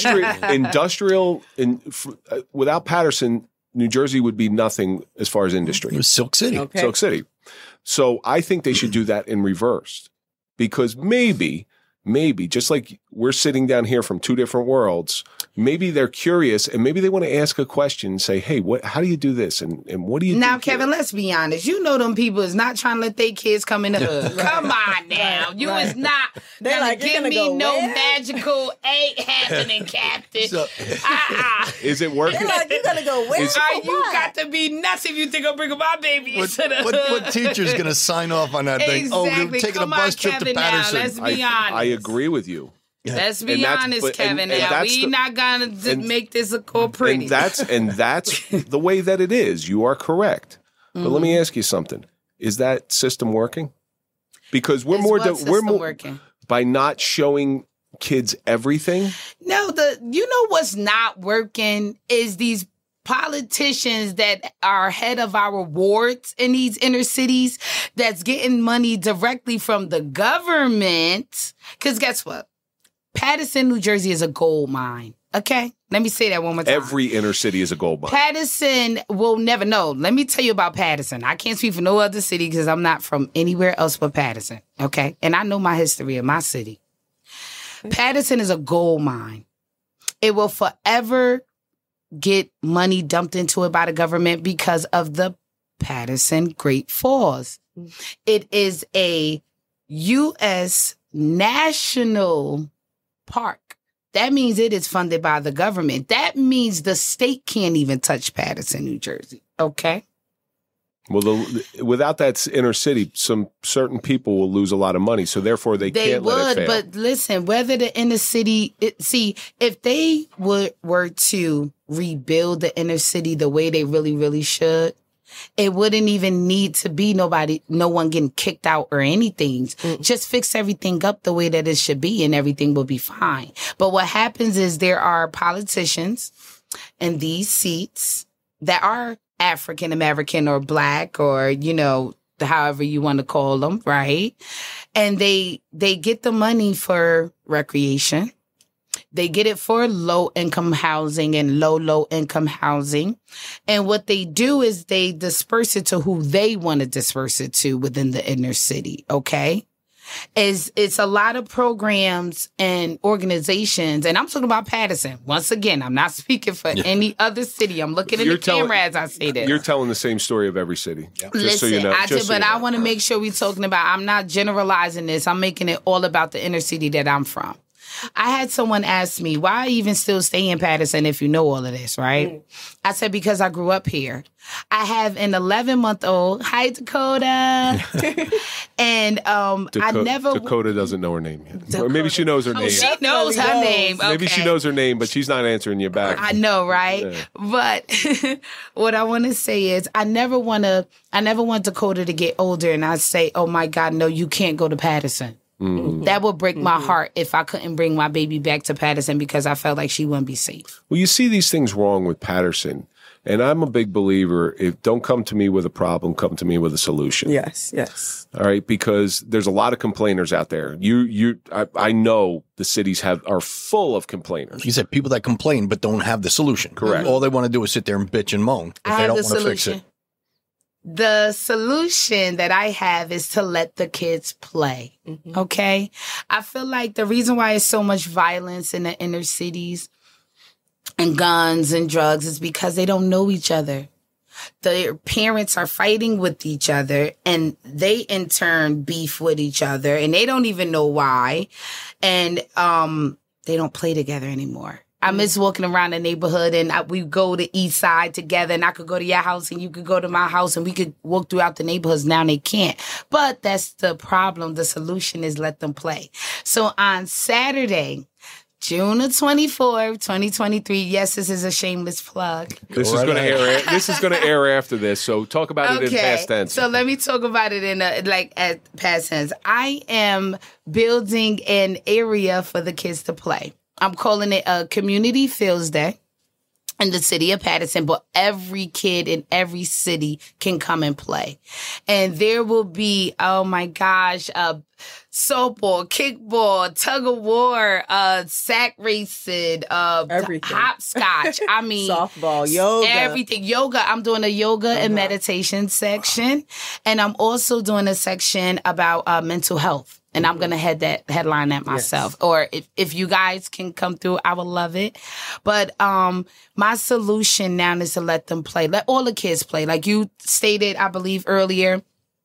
without Patterson, New Jersey would be nothing as far as industry. It was Silk City. okay. Silk City. So I think they should do that in reverse, because maybe just like we're sitting down here from two different worlds, maybe they're curious and maybe they want to ask a question and say, hey, how do you do this? And what do you Now, do here? Kevin, let's be honest. You know them people is not trying to let their kids come in the hood. Come on now. You is not They're gonna like, you're give gonna me go no where? magical ain't happening, Captain. So- Is it working? They're like, you gotta go where? Is- You got to be nuts if you think I'm bringing my baby What, into the what teacher's going to sign off on that thing? Oh, Exactly. we're taking Come a bus on, trip Kevin, to now. Patterson. Let's be honest. I agree with you. Let's be And that's- honest, but- Kevin. and Now that's we the- not gonna and- make this all pretty. And that's the way that it is. You are correct. But let me ask you something. Is that system working? Because we're Is more what system working? by not showing kids everything. No, you know what's not working is these politicians that are head of our wards in these inner cities that's getting money directly from the government. Because guess what? Patterson, New Jersey is a gold mine. Okay? Let me say that one more time. Every inner city is a gold mine. Patterson will never know. Let me tell you about Patterson. I can't speak for no other city because I'm not from anywhere else but Patterson. Okay? And I know my history of my city. Patterson is a gold mine. It will forever get money dumped into it by the government because of the Patterson Great Falls. It is a U.S. national park. That means it is funded by the government. That means the state can't even touch Patterson, New Jersey. Okay? Well, without that inner city, some certain people will lose a lot of money. So therefore, they can't let it fail. But listen, whether the inner city, if they were to rebuild the inner city the way they really, really should, it wouldn't even need to be no one getting kicked out or anything. Just fix everything up the way that it should be and everything will be fine. But what happens is there are politicians in these seats that are African American or black or, however you want to call them, right? And they get the money for recreation. They get it for low-income housing and low-income housing. And what they do is they disperse it to who they want to disperse it to within the inner city, okay? It's a lot of programs and organizations, and I'm talking about Patterson. Once again, I'm not speaking for any other city. I'm looking in the camera as I say this. You're telling the same story of every city. Just Listen, so you know. I want to make sure we're talking about, I'm not generalizing this. I'm making it all about the inner city that I'm from. I had someone ask me, why even still stay in Patterson if you know all of this, right? I said, because I grew up here. I have an 11-month-old. Hi, Dakota. And Dakota doesn't know her name yet. Or maybe she knows her name. She knows her name. Maybe she Okay. knows her name, but she's not answering you back. I know, right? Yeah. But what I want to say is I never want Dakota to get older and I say, oh my God, no, you can't go to Patterson. That would break my heart if I couldn't bring my baby back to Patterson because I felt like she wouldn't be safe. Well, you see these things wrong with Patterson And I'm a big believer, if don't come to me with a problem, come to me with a solution. Yes. All right, because there's a lot of complainers out there. I know the cities are full of complainers. You said people that complain but don't have the solution. Correct. All they want to do is sit there and bitch and moan if they don't want to fix it. The solution that I have is to let the kids play. Okay? I feel like the reason why it's so much violence in the inner cities and guns and drugs is because they don't know each other. Their parents are fighting with each other and they in turn beef with each other and they don't even know why. And they don't play together anymore. I miss walking around the neighborhood and we go to East Side together and I could go to your house and you could go to my house and we could walk throughout the neighborhoods. Now they can't. But that's the problem. The solution is let them play. So on Saturday, June the 24th, 2023. Yes, this is a shameless plug. This is going to air. This is going to air after this. So talk about it in past tense. So let me talk about it in at past tense. I am building an area for the kids to play. I'm calling it a Community Fields Day in the city of Patterson, but every kid in every city can come and play. And there will be, oh my gosh, softball, kickball, tug of war, sack racing, everything. Hopscotch. I mean, softball, yoga, everything. Yoga. I'm doing a yoga and meditation section, and I'm also doing a section about mental health. And I'm going to headline that myself. Yes. Or if you guys can come through, I would love it. But my solution now is to let them play. Let all the kids play. Like you stated, I believe earlier,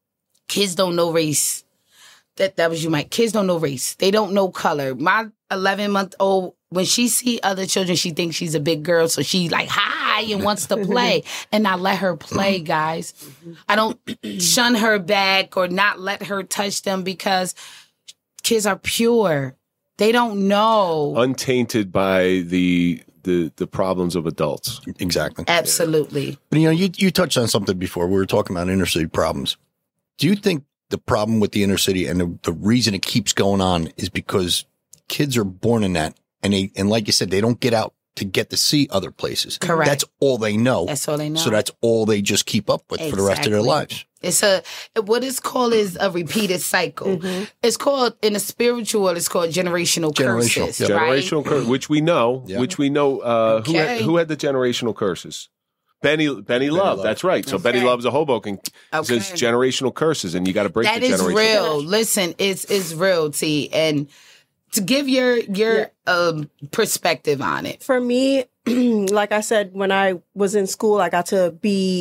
kids don't know race. That was you, Mike. Kids don't know race. They don't know color. My 11-month-old, when she see other children, she thinks she's a big girl. So she like, hi, and wants to play. And I let her play, guys. I don't shun her back or not let her touch them because kids are pure. They don't know. Untainted by the problems of adults. Exactly. Absolutely. But you touched on something before. We were talking about inner city problems. Do you think the problem with the inner city and the reason it keeps going on is because kids are born in that and like you said, they don't get out to get to see other places. Correct. That's all they know. That's all they know. So that's all they just keep up with for the rest of their lives. It's what it's called is a repeated cycle. Mm-hmm. It's called, in the spiritual world, it's called generational curses. Yep. Right? Generational curses, which we know, okay. who had the generational curses? Benny Love. That's right. So Benny Love's a Hoboken. Says generational curses, and you got to break the generational. That is real. Listen, it's real, T. And to give your perspective on it. For me, like I said, when I was in school, I got to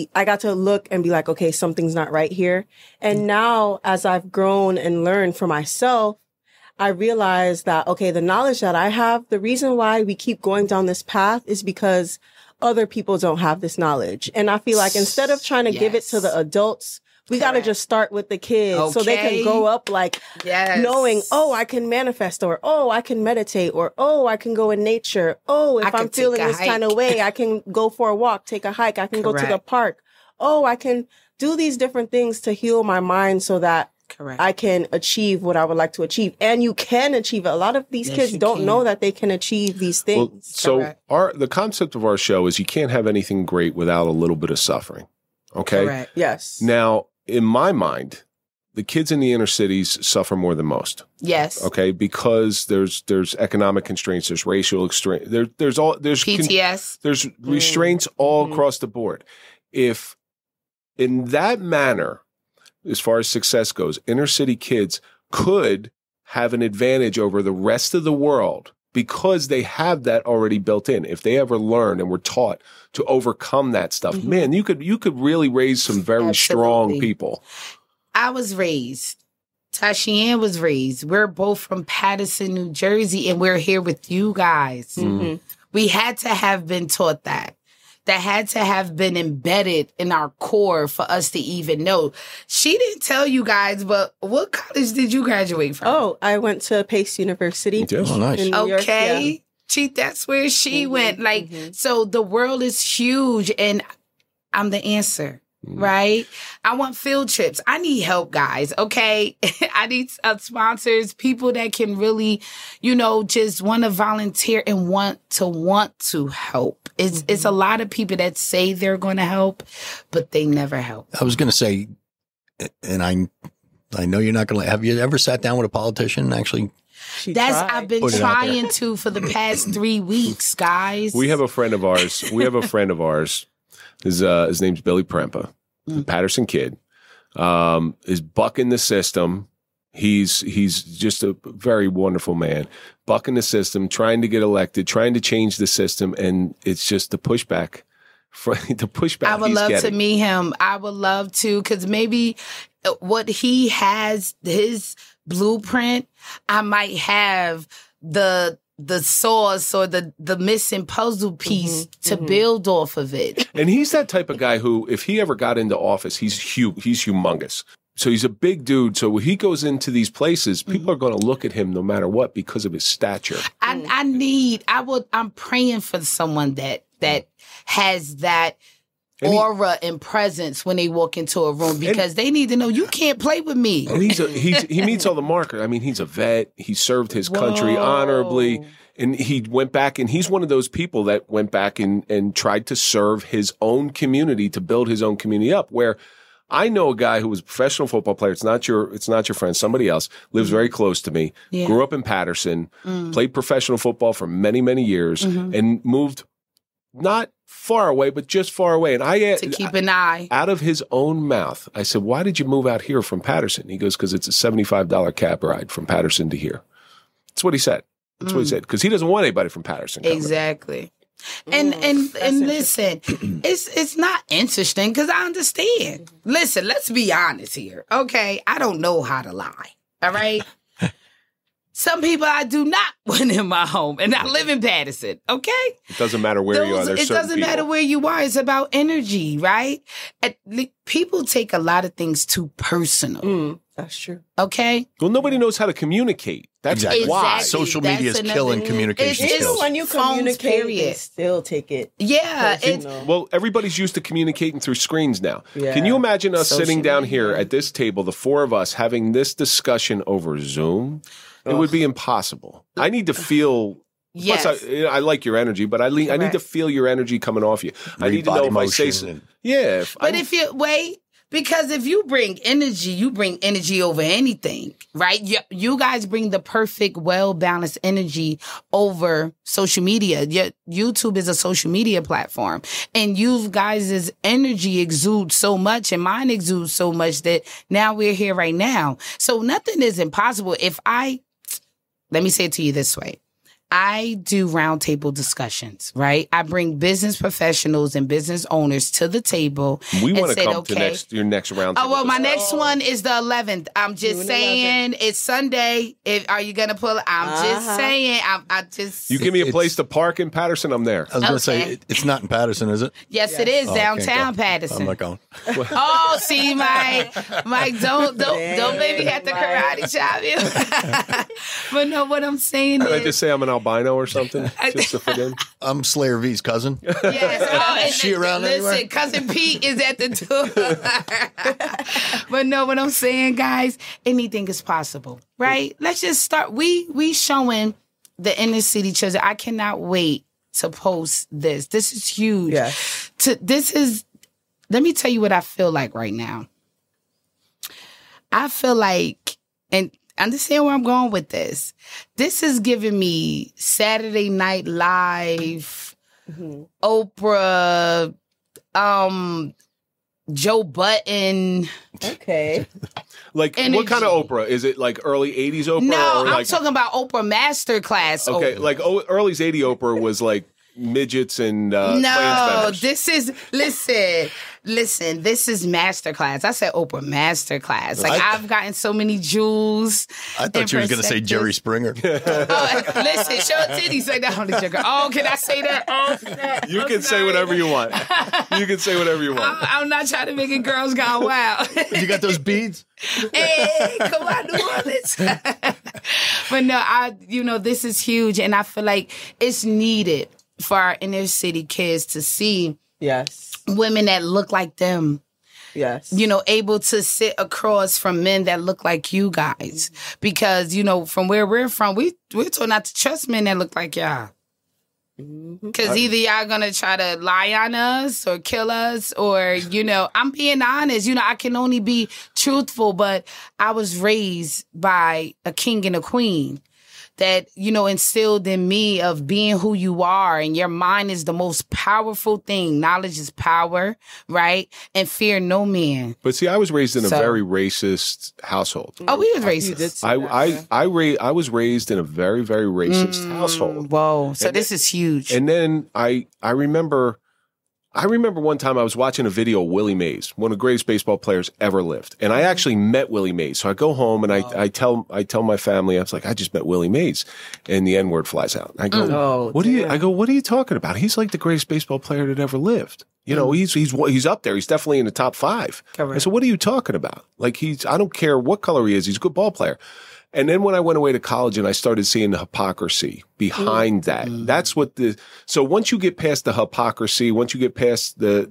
look and be like, okay, something's not right here. And now, as I've grown and learned for myself, I realize that, okay, the knowledge that I have, the reason why we keep going down this path is because other people don't have this knowledge. And I feel like instead of trying to give it to the adults, we got to just start with the kids so they can grow up like knowing, oh, I can manifest, or, oh, I can meditate, or, oh, I can go in nature. Oh, if I'm feeling this kind of way, I can go for a walk, take a hike. I can go to the park. Oh, I can do these different things to heal my mind so that I can achieve what I would like to achieve. And you can achieve it. A lot of these kids don't know that they can achieve these things. Well, so the concept of our show is you can't have anything great without a little bit of suffering. Okay? Correct. Yes. Now, in my mind, the kids in the inner cities suffer more than most. Yes. Okay, because there's economic constraints, there's racial constraints, there's PTS, there's restraints all across the board. If in that manner, as far as success goes, inner city kids could have an advantage over the rest of the world because they have that already built in. If they ever learn and were taught to overcome that stuff, man, you could really raise some very strong people. I was raised. Tashianne was raised. We're both from Patterson, New Jersey, and we're here with you guys. Mm-hmm. We had to have been taught that. That had to have been embedded in our core for us to even know. She didn't tell you guys, but what college did you graduate from? Oh, I went to Pace University. Oh, nice. In New York, That's where she went. So the world is huge, and I'm the answer. right? I want field trips. I need help, guys. Okay. I need sponsors, people that can really, just want to volunteer and want to help. It's a lot of people that say they're going to help, but they never help. I was going to say, and I know you're not going to, have you ever sat down with a politician and actually? I've been trying to for the past 3 weeks, guys. We have a friend of ours. His name's Billy Prempa, Patterson kid. Is bucking the system. He's just a very wonderful man. Bucking the system, trying to get elected, trying to change the system, and it's just the pushback. I would love to meet him. I would love to, because maybe what he has, his blueprint, I might have the source or the missing puzzle piece to build off of it. And he's that type of guy who, if he ever got into office, he's humongous. So he's a big dude. So when he goes into these places, people are going to look at him no matter what because of his stature. I'm praying for someone that has that aura and presence when they walk into a room, because they need to know you can't play with me. And he meets all the markers. I mean, he's a vet. He served his country honorably. And he went back, and he's one of those people that went back and tried to serve his own community, to build his own community up. Where I know a guy who was a professional football player. It's not your friend, somebody else, lives very close to me, grew up in Patterson, played professional football for many, many years, and moved not far away, but just far away. And to keep an eye. Out of his own mouth, I said, "Why did you move out here from Patterson?" He goes, "Because it's a $75 cab ride from Patterson to here." That's what he said. That's what he said. Because he doesn't want anybody from Patterson. Exactly. And listen, it's not interesting, because I understand. Listen, let's be honest here. Okay, I don't know how to lie. All right. Some people I do not want in my home, and I live in Patterson, okay? It doesn't matter where you are. It doesn't matter where you are. It's about energy, right? People take a lot of things too personal. That's true. Okay? Well, nobody knows how to communicate. That's why. Social media is killing communication skills. Even when you communicate, they still take it. Yeah. Well, everybody's used to communicating through screens now. Yeah. Can you imagine us sitting down here at this table, the four of us, having this discussion over Zoom? It would be impossible. I need to feel. Yes. Plus, I like your energy, but I need to feel your energy coming off you. I need to know if I say something. Yeah. Because if you bring energy over anything, right? You guys bring the perfect, well-balanced energy over social media. YouTube is a social media platform, and you guys' energy exudes so much, and mine exudes so much, that now we're here right now. So nothing is impossible. Let me say it to you this way. I do roundtable discussions, right? I bring business professionals and business owners to the table. We want to come to your next roundtable. Oh, well, my next one is the 11th. I'm just saying, it's Sunday. Are you going to pull it? I'm just saying. You give me a place to park in Patterson, I'm there. I was going to say, it's not in Patterson, is it? Yes, it is. Downtown Patterson. I'm not going. Oh, see, Mike, don't make me have to karate chop you. But no, what I'm saying is, I just say I'm an albino or something just to fit in. I'm Slayer V's cousin. Yes. Is she around anywhere? Listen, Cousin Pete is at the door. But no, what I'm saying, guys, anything is possible, right? Let's just start. We showing the inner city children. I cannot wait to post this. This is huge. Yes. Let me tell you what I feel like right now. I feel like, and understand where I'm going with this. This is giving me Saturday Night Live, Oprah, Joe Budden. Okay. Like, energy. What kind of Oprah? Is it like early 80s Oprah? No, or I'm like, talking about Oprah Masterclass. okay, Oprah. like early 80s Oprah was like midgets and no, members. this is, listen, this is Masterclass. I said Oprah Masterclass. Like, I've gotten so many jewels. I thought you was going to say Jerry Springer. Listen, show titties. Say that on the jigger. Oh, can I say that? Oh, you can say whatever you want. You can say whatever you want. I'm not trying to make it Girls Gone Wild. You got those beads? Hey, come on, New Orleans. But no, this is huge, and I feel like it's needed for our inner city kids to see women that look like them, Yes. Able to sit across from men that look like you guys. Because, from where we're from, we're told not to trust men that look like y'all. Because either y'all gonna try to lie on us or kill us, or I'm being honest. I can only be truthful, but I was raised by a king and a queen that instilled in me of being who you are, and your mind is the most powerful thing. Knowledge is power, right? And fear no man. But see, I was raised in a very racist household. Oh, we was racist. I was raised in a very, very racist household. Whoa! So this is huge. And then I remember one time I was watching a video of Willie Mays, one of the greatest baseball players ever lived. And I actually met Willie Mays. So I go home and I tell my family, I was like, I just met Willie Mays. And the N-word flies out. I go, what are you talking about? He's like the greatest baseball player that ever lived. He's up there. He's definitely in the top 5. Correct. I said, what are you talking about? Like I don't care what color he is. He's a good ball player. And then when I went away to college and I started seeing the hypocrisy behind that, that's what so once you get past the hypocrisy, once you get past the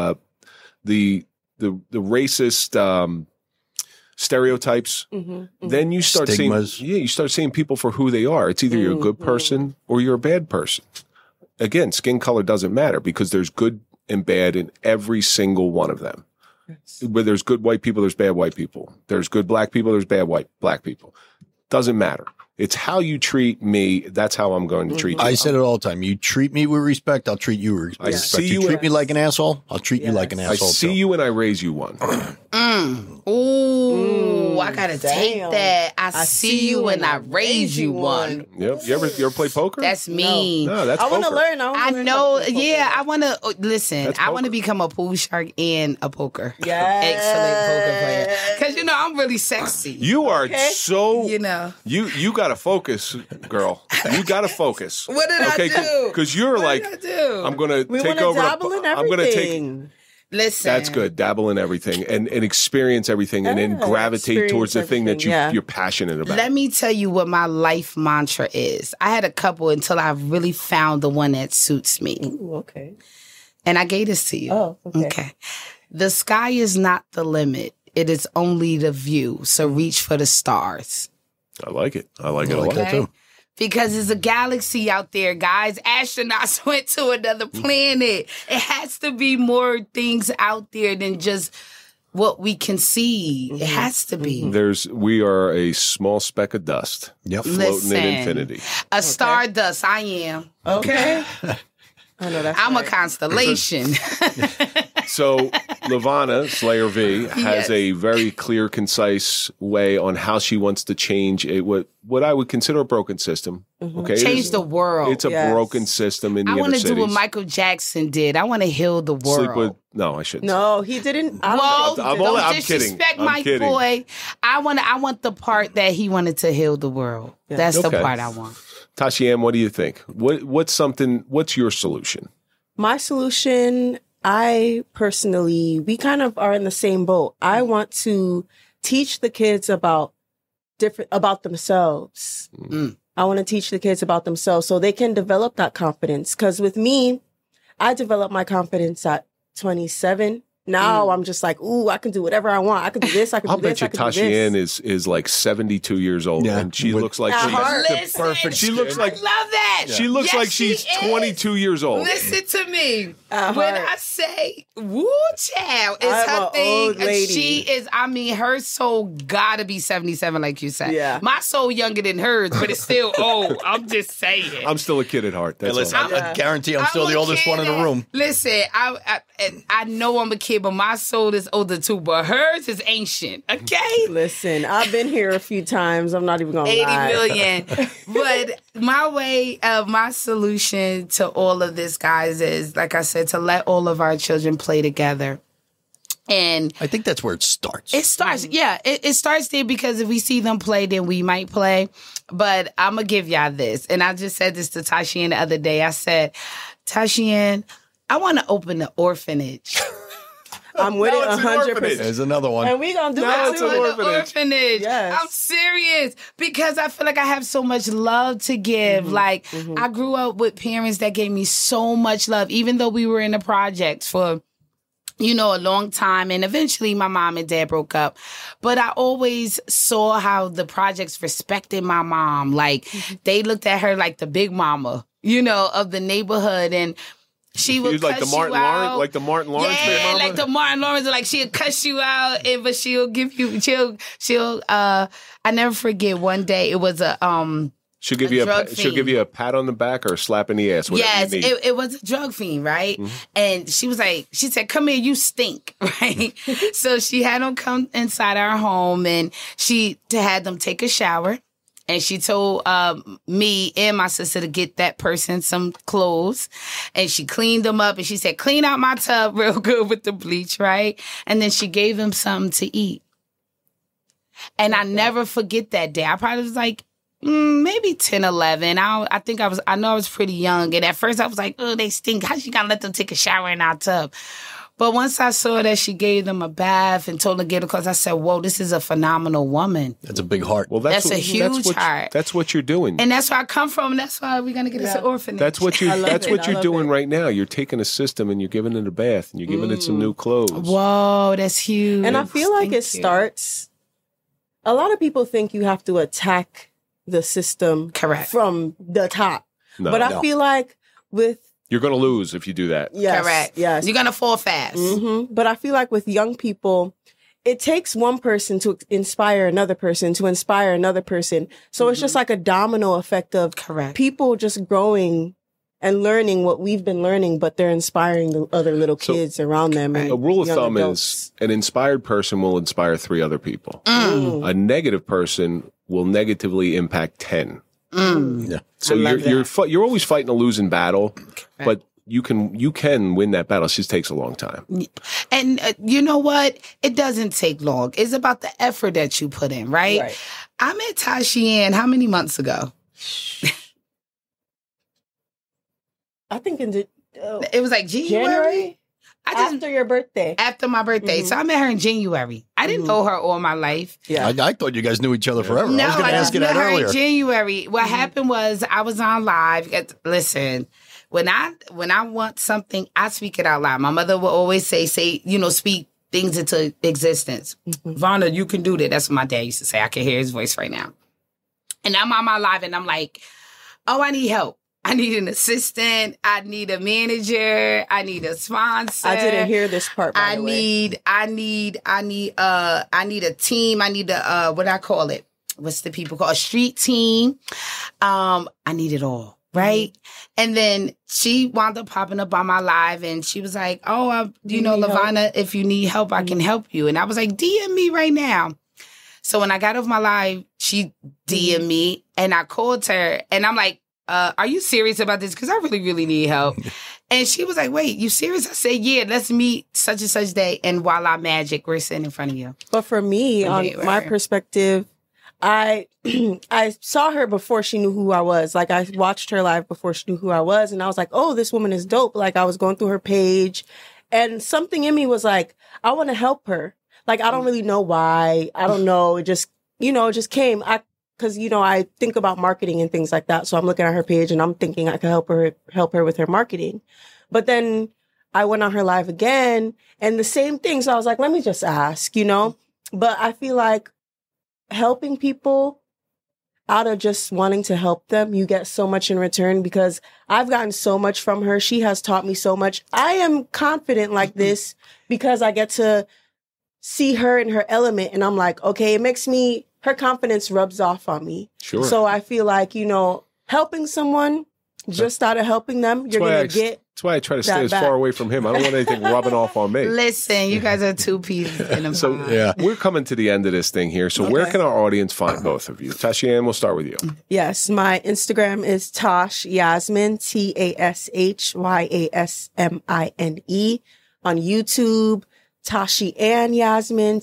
racist, stereotypes, then you start Stigmas. you start seeing people for who they are. It's either you're a good person or you're a bad person. Again, skin color doesn't matter because there's good and bad in every single one of them. Where there's good white people, there's bad white people. There's good black people, there's bad black people. Doesn't matter. It's how you treat me. That's how I'm going to treat you. I said it all the time. You treat me with respect, I'll treat you with respect. see You you treat me like an asshole, I'll treat you like an I asshole. see you and I raise you one. Ooh, I gotta take that. I see you and I raise you one. Yep. You ever play poker? That's me. No, that's I want to poker. learn. I know. Yeah, I want to listen. That's I want to poker. become a pool shark and a poker. Yes. Excellent poker player. Because I'm really sexy. You are so. You got to focus, girl. You got to focus. What did I do? Because you're like, did I do? I'm going We to take want to over. dabble in I'm going to take. everything. Listen. That's good. Dabble in everything and experience everything, and then gravitate towards the thing that you're passionate about. Let me tell you what my life mantra is. I had a couple until I really found the one that suits me. Ooh, okay. And I gave this to you. Oh, okay. The sky is not the limit. It is only the view. So reach for the stars. I like it. I like it a lot. that too. Because there's a galaxy out there, guys. Astronauts went to another planet. It has to be more things out there than just what we can see. It has to be. We are a small speck of dust. Yep. Floating in infinity. A stardust, I am. Okay. I know that's I'm right. a constellation. So Lavana, Slayer V, has Yes. a very clear, concise way on how she wants to change what I would consider a broken system. Okay, Change the world. It's a Yes. broken system in the I inner want to cities. do what Michael Jackson did. I want to heal the world. Sleep with no, I shouldn't. No, he didn't. I don't Well, think he did. don't I'm disrespect kidding. I'm my kidding. boy. I want the part that he wanted to heal the world. That's the Okay. part I want. Tashiam, what do you think? What's your solution? My solution, we kind of are in the same boat. I want to teach the kids about themselves. I want to teach the kids about themselves so they can develop that confidence. Because with me, I developed my confidence at 27. Now I'm just like, ooh, I can do whatever I want. I can do this. I can I'll do this. bet you I can do this. Tashian is like 72 years old, Yeah. and she With- looks like At she's heart. the perfect. She looks like I love that. she looks Yes, like she's she is. 22 years old. Listen to me. At When heart. I say woo child, it's I'm her an thing. old lady. She is, her soul gotta be 77, like you said. Yeah. My soul younger than hers, but it's still old. I'm just saying. I'm still a kid at heart. That's Listen, all. I guarantee I'm still I'm the a oldest kid one in the that- room. Listen, I know I'm a kid, but my soul is older too. But hers is ancient. Okay. Listen, I've been here a few times. I'm not even going to 80 lie. million. But my solution to all of this, guys, is, like I said, to let all of our children play together. And I think that's where it starts. it starts, it starts there, because if we see them play, then we might play. But I'm going to give y'all this. And I just said this to Tashian the other day. I said, Tashian, I want to open an orphanage. I'm with No, it it's an 100%. orphanage. There's another one. And we going to do No, it it's too. an orphanage. Yes. I'm serious, because I feel like I have so much love to give. Like, I grew up with parents that gave me so much love, even though we were in the projects for a long time. And eventually my mom and dad broke up. But I always saw how the projects respected my mom. Like, they looked at her like the big mama, of the neighborhood. And she would cuss like the Martin you out. Lawrence, like the Martin Lawrence big Yeah, mama? like the Martin Lawrence. Like, she'll cuss you out, but she'll give you, I never forget one day, it was She'll give you a pat on the back or a slap in the ass. Yes, You need. it was a drug fiend, right? Mm-hmm. And she said, "Come here, you stink," right? So she had them come inside our home, and she had them take a shower. And she told me and my sister to get that person some clothes. And she cleaned them up. And she said, "Clean out my tub real good with the bleach," right? And then she gave them something to eat. And I never forget that day. I probably was like, maybe 10, 11. I know I was pretty young. And at first I was like, oh, they stink. How she gonna let them take a shower in our tub? But once I saw that she gave them a bath and told them to get a clothes, I said, whoa, this is a phenomenal woman. That's a big heart. Well, that's a huge heart. That's what you're doing. And that's where I come from. And that's why we're going to get us an orphanage. That's what you're doing right now. You're taking a system and you're giving it a bath and you're giving it some new clothes. Whoa, that's huge. And I feel like starts, a lot of people think you have to attack the system from the top. But I feel like you're going to lose if you do that. Yes, correct. Yes. You're going to fall fast. Mm-hmm. But I feel like with young people, it takes one person to inspire another person, to inspire another person. So it's just like a domino effect of people just growing and learning what we've been learning, but they're inspiring the other little kids around them. And a rule of thumb adults. is an inspired person will inspire 3 other people. A negative person will negatively impact 10. Yeah. So you're always fighting a losing battle, but you can win that battle. It just takes a long time. And you know what? It doesn't take long. It's about the effort that you put in, right? I met Tashi-Ann how many months ago? I think it was like January? After your birthday. After my birthday. Mm-hmm. So I met her in January. I didn't know her all my life. Yeah. I thought you guys knew each other forever. No, I was going to ask you that earlier. Her in January. What happened was I was on live. Listen, when I want something, I speak it out loud. My mother will always say, speak things into existence. Vonda, you can do that. That's what my dad used to say. I can hear his voice right now. And I'm on my live and I'm like, oh, I need help. I need an assistant. I need a manager. I need a sponsor. I didn't hear this part. By the way. I need a team. I need what I call it. What's the people call a street team? I need it all. Right. And then she wound up popping up on my live and she was like, oh, LaVonna, if you need help, I can help you. And I was like, DM me right now. So when I got off my live, she DM'd me and I called her and I'm like, are you serious about this? Because I really, really need help. And she was like, wait, you serious? I said, yeah, let's meet such and such day. And voila, magic, we're sitting in front of you. But for me, on my perspective, I saw her before she knew who I was. Like, I watched her live before she knew who I was. And I was like, oh, this woman is dope. Like, I was going through her page. And something in me was like, I want to help her. Like, I don't really know why. I don't know. It just, it just came. Because, I think about marketing and things like that. So I'm looking at her page and I'm thinking I could help her with her marketing. But then I went on her live again and the same thing. So I was like, let me just ask, But I feel like helping people out of just wanting to help them, you get so much in return because I've gotten so much from her. She has taught me so much. I am confident like this because I get to see her in her element and I'm like, okay, it makes me... her confidence rubs off on me. Sure. So I feel like, helping someone, just out of helping them, you're going to get. That's why I try to stay as far away from him. I don't want anything rubbing off on me. Listen, you guys are two peas in a So we're coming to the end of this thing here. So where can our audience find both of you? Tashi-Ann, we'll start with you. Yes, my Instagram is Tash Yasmin, TASHYASMINE. On YouTube, Tashi-Ann Yasmin,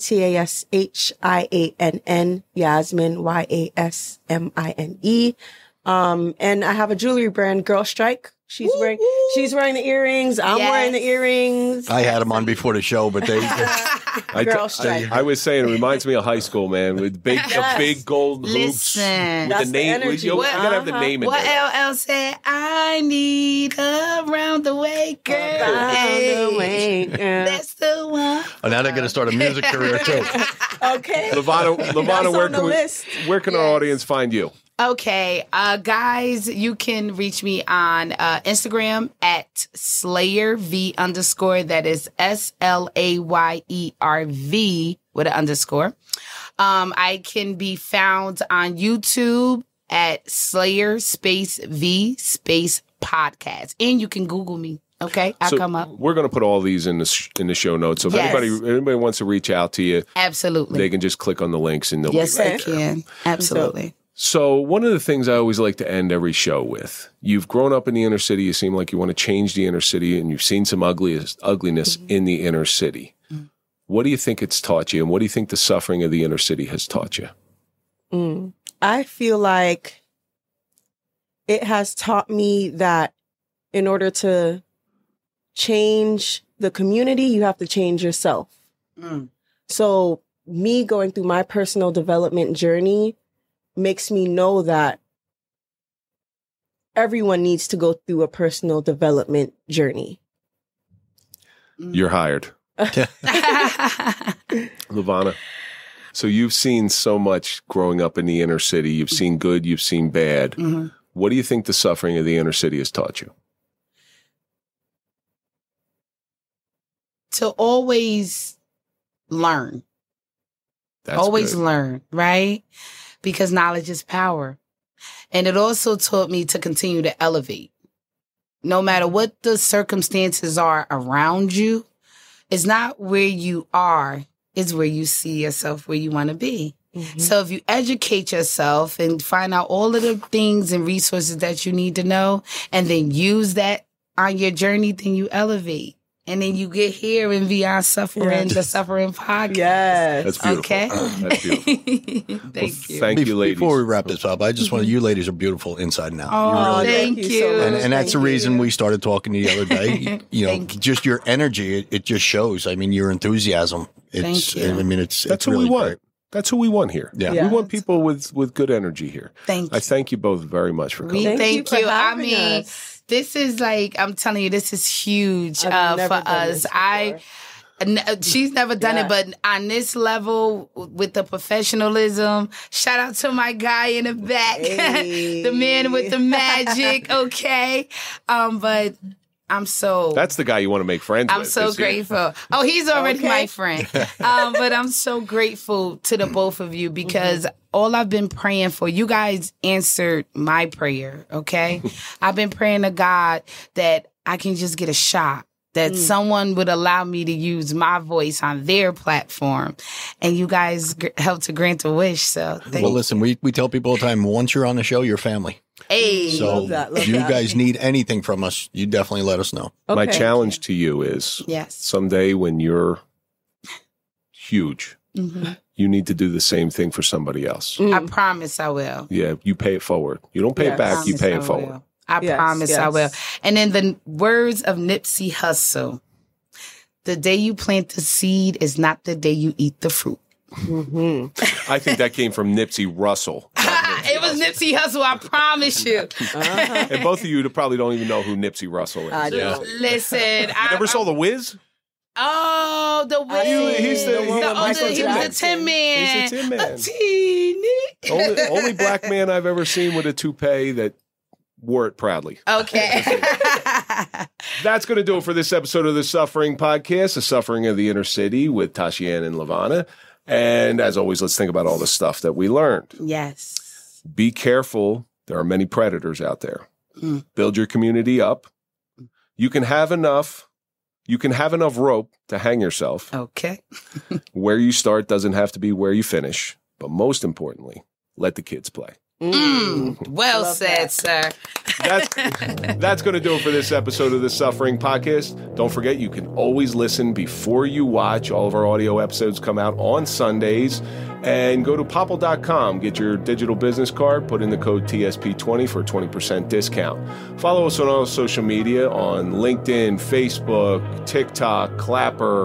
TASHIANN Yasmin, YASMINE. And I have a jewelry brand, Girl Strike. She's wearing the earrings. I'm wearing the earrings. I had them on before the show, but they Girl strike. I was saying, it reminds me of high school, man, with the big gold hoops. Listen. With That's the the name. energy. I gotta have the name in What there. LL said? I need a round the way girl. Round the way, girl. That's the one. Oh, now they're going to start a music career too. Okay. Lavana, That's where on the can list. where can our audience find you? Okay, guys, you can reach me on Instagram at SlayerV_. That is SLAYERV with an underscore. I can be found on YouTube at Slayer V podcast, and you can Google me. Okay, I'll come up. We're going to put all these in the show notes. So if Yes. anybody wants to reach out to you, Absolutely. they can just click on the links and they'll Yes, be I right there. can. Absolutely. So one of the things I always like to end every show with, you've grown up in the inner city. You seem like you want to change the inner city, and you've seen some ugliness in the inner city. What do you think it's taught you, and what do you think the suffering of the inner city has taught you? I feel like it has taught me that in order to change the community, you have to change yourself. So me going through my personal development journey makes me know that everyone needs to go through a personal development journey. You're hired. Lavana, so you've seen so much growing up in the inner city. You've seen good, you've seen bad. What do you think the suffering of the inner city has taught you? To always learn. That's Always good. learn, right? Because knowledge is power. And it also taught me to continue to elevate. No matter what the circumstances are around you, it's not where you are, it's where you see yourself, where you want to be. So if you educate yourself and find out all of the things and resources that you need to know, and then use that on your journey, then you elevate. And then you get here and beyond suffering, the Suffering Podcast. Yes. That's beautiful. Okay. That's beautiful. Thank you. Thank you, ladies. Before we wrap this up, I just want you ladies are beautiful inside and out. Oh, You really are. thank Thank you you. so much. And that's the Thank reason you. we started talking the other day. You know, Thank you. just your energy, it just shows. I mean, your enthusiasm. Thank you. I mean, it's That's it's who really we want. great. That's who we want here. Yeah. Yeah. We want people with good energy here. Thank I you. thank you both very much for coming. Thank for you. I having mean, us. this is like, I'm telling you, this is huge I've never for done us. this She's never done Yeah. it, but on this level with the professionalism, shout out to my guy in the back, Hey. the man with the magic. Okay. But I'm so. That's the guy you want to make friends I'm with. so is he? grateful. Oh, he's already Okay. my friend. But I'm so grateful to the both of you because all I've been praying for, you guys answered my prayer, okay? I've been praying to God that I can just get a shot, that someone would allow me to use my voice on their platform. And you guys helped to grant a wish, so thank Well, listen, we tell people all the time, once you're on the show, you're family. Hey. So Love that, love if you that. guys need anything from us, you definitely let us know. My Okay. challenge to you is Yes. someday when you're huge, you need to do the same thing for somebody else. I promise I will. Yeah, you pay it forward. You don't pay it Yes. back, you Promise pay I it forward. will. I Yes, promise I yes. will. And in the words of Nipsey Hussle, the day you plant the seed is not the day you eat the fruit. I think that came from Nipsey Russell. It was Nipsey Hussle, I promise you. And both of you probably don't even know who Nipsey Russell is. I do. Yeah. Listen, I Never saw The Wiz? Oh, the Wiz. He's the- one with Michael he was the Jackson. Tin Man. He's the Tin Man. A teeny. Only black man I've ever seen with a toupee that wore it proudly. Okay. That's going to do it for this episode of The Suffering Podcast, The Suffering of the Inner City with Tashiana and Lavana. And as always, let's think about all the stuff that we learned. Yes. Be careful. There are many predators out there. Build your community up. You can have enough rope to hang yourself. Okay. Where you start doesn't have to be where you finish. But most importantly, let the kids play. Well said, sir. That's going to do it for this episode of the Suffering Podcast. Don't forget, you can always listen before you watch. All of our audio episodes come out on Sundays. And go to popple.com, get your digital business card, put in the code TSP20 for a 20% discount. Follow us on all social media on LinkedIn, Facebook, TikTok, Clapper,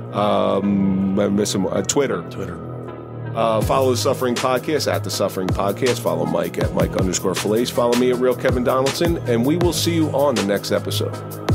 Twitter. Follow the Suffering Podcast at the Suffering Podcast. Follow Mike at Mike_Falaise. Follow me at Real Kevin Donaldson. And we will see you on the next episode.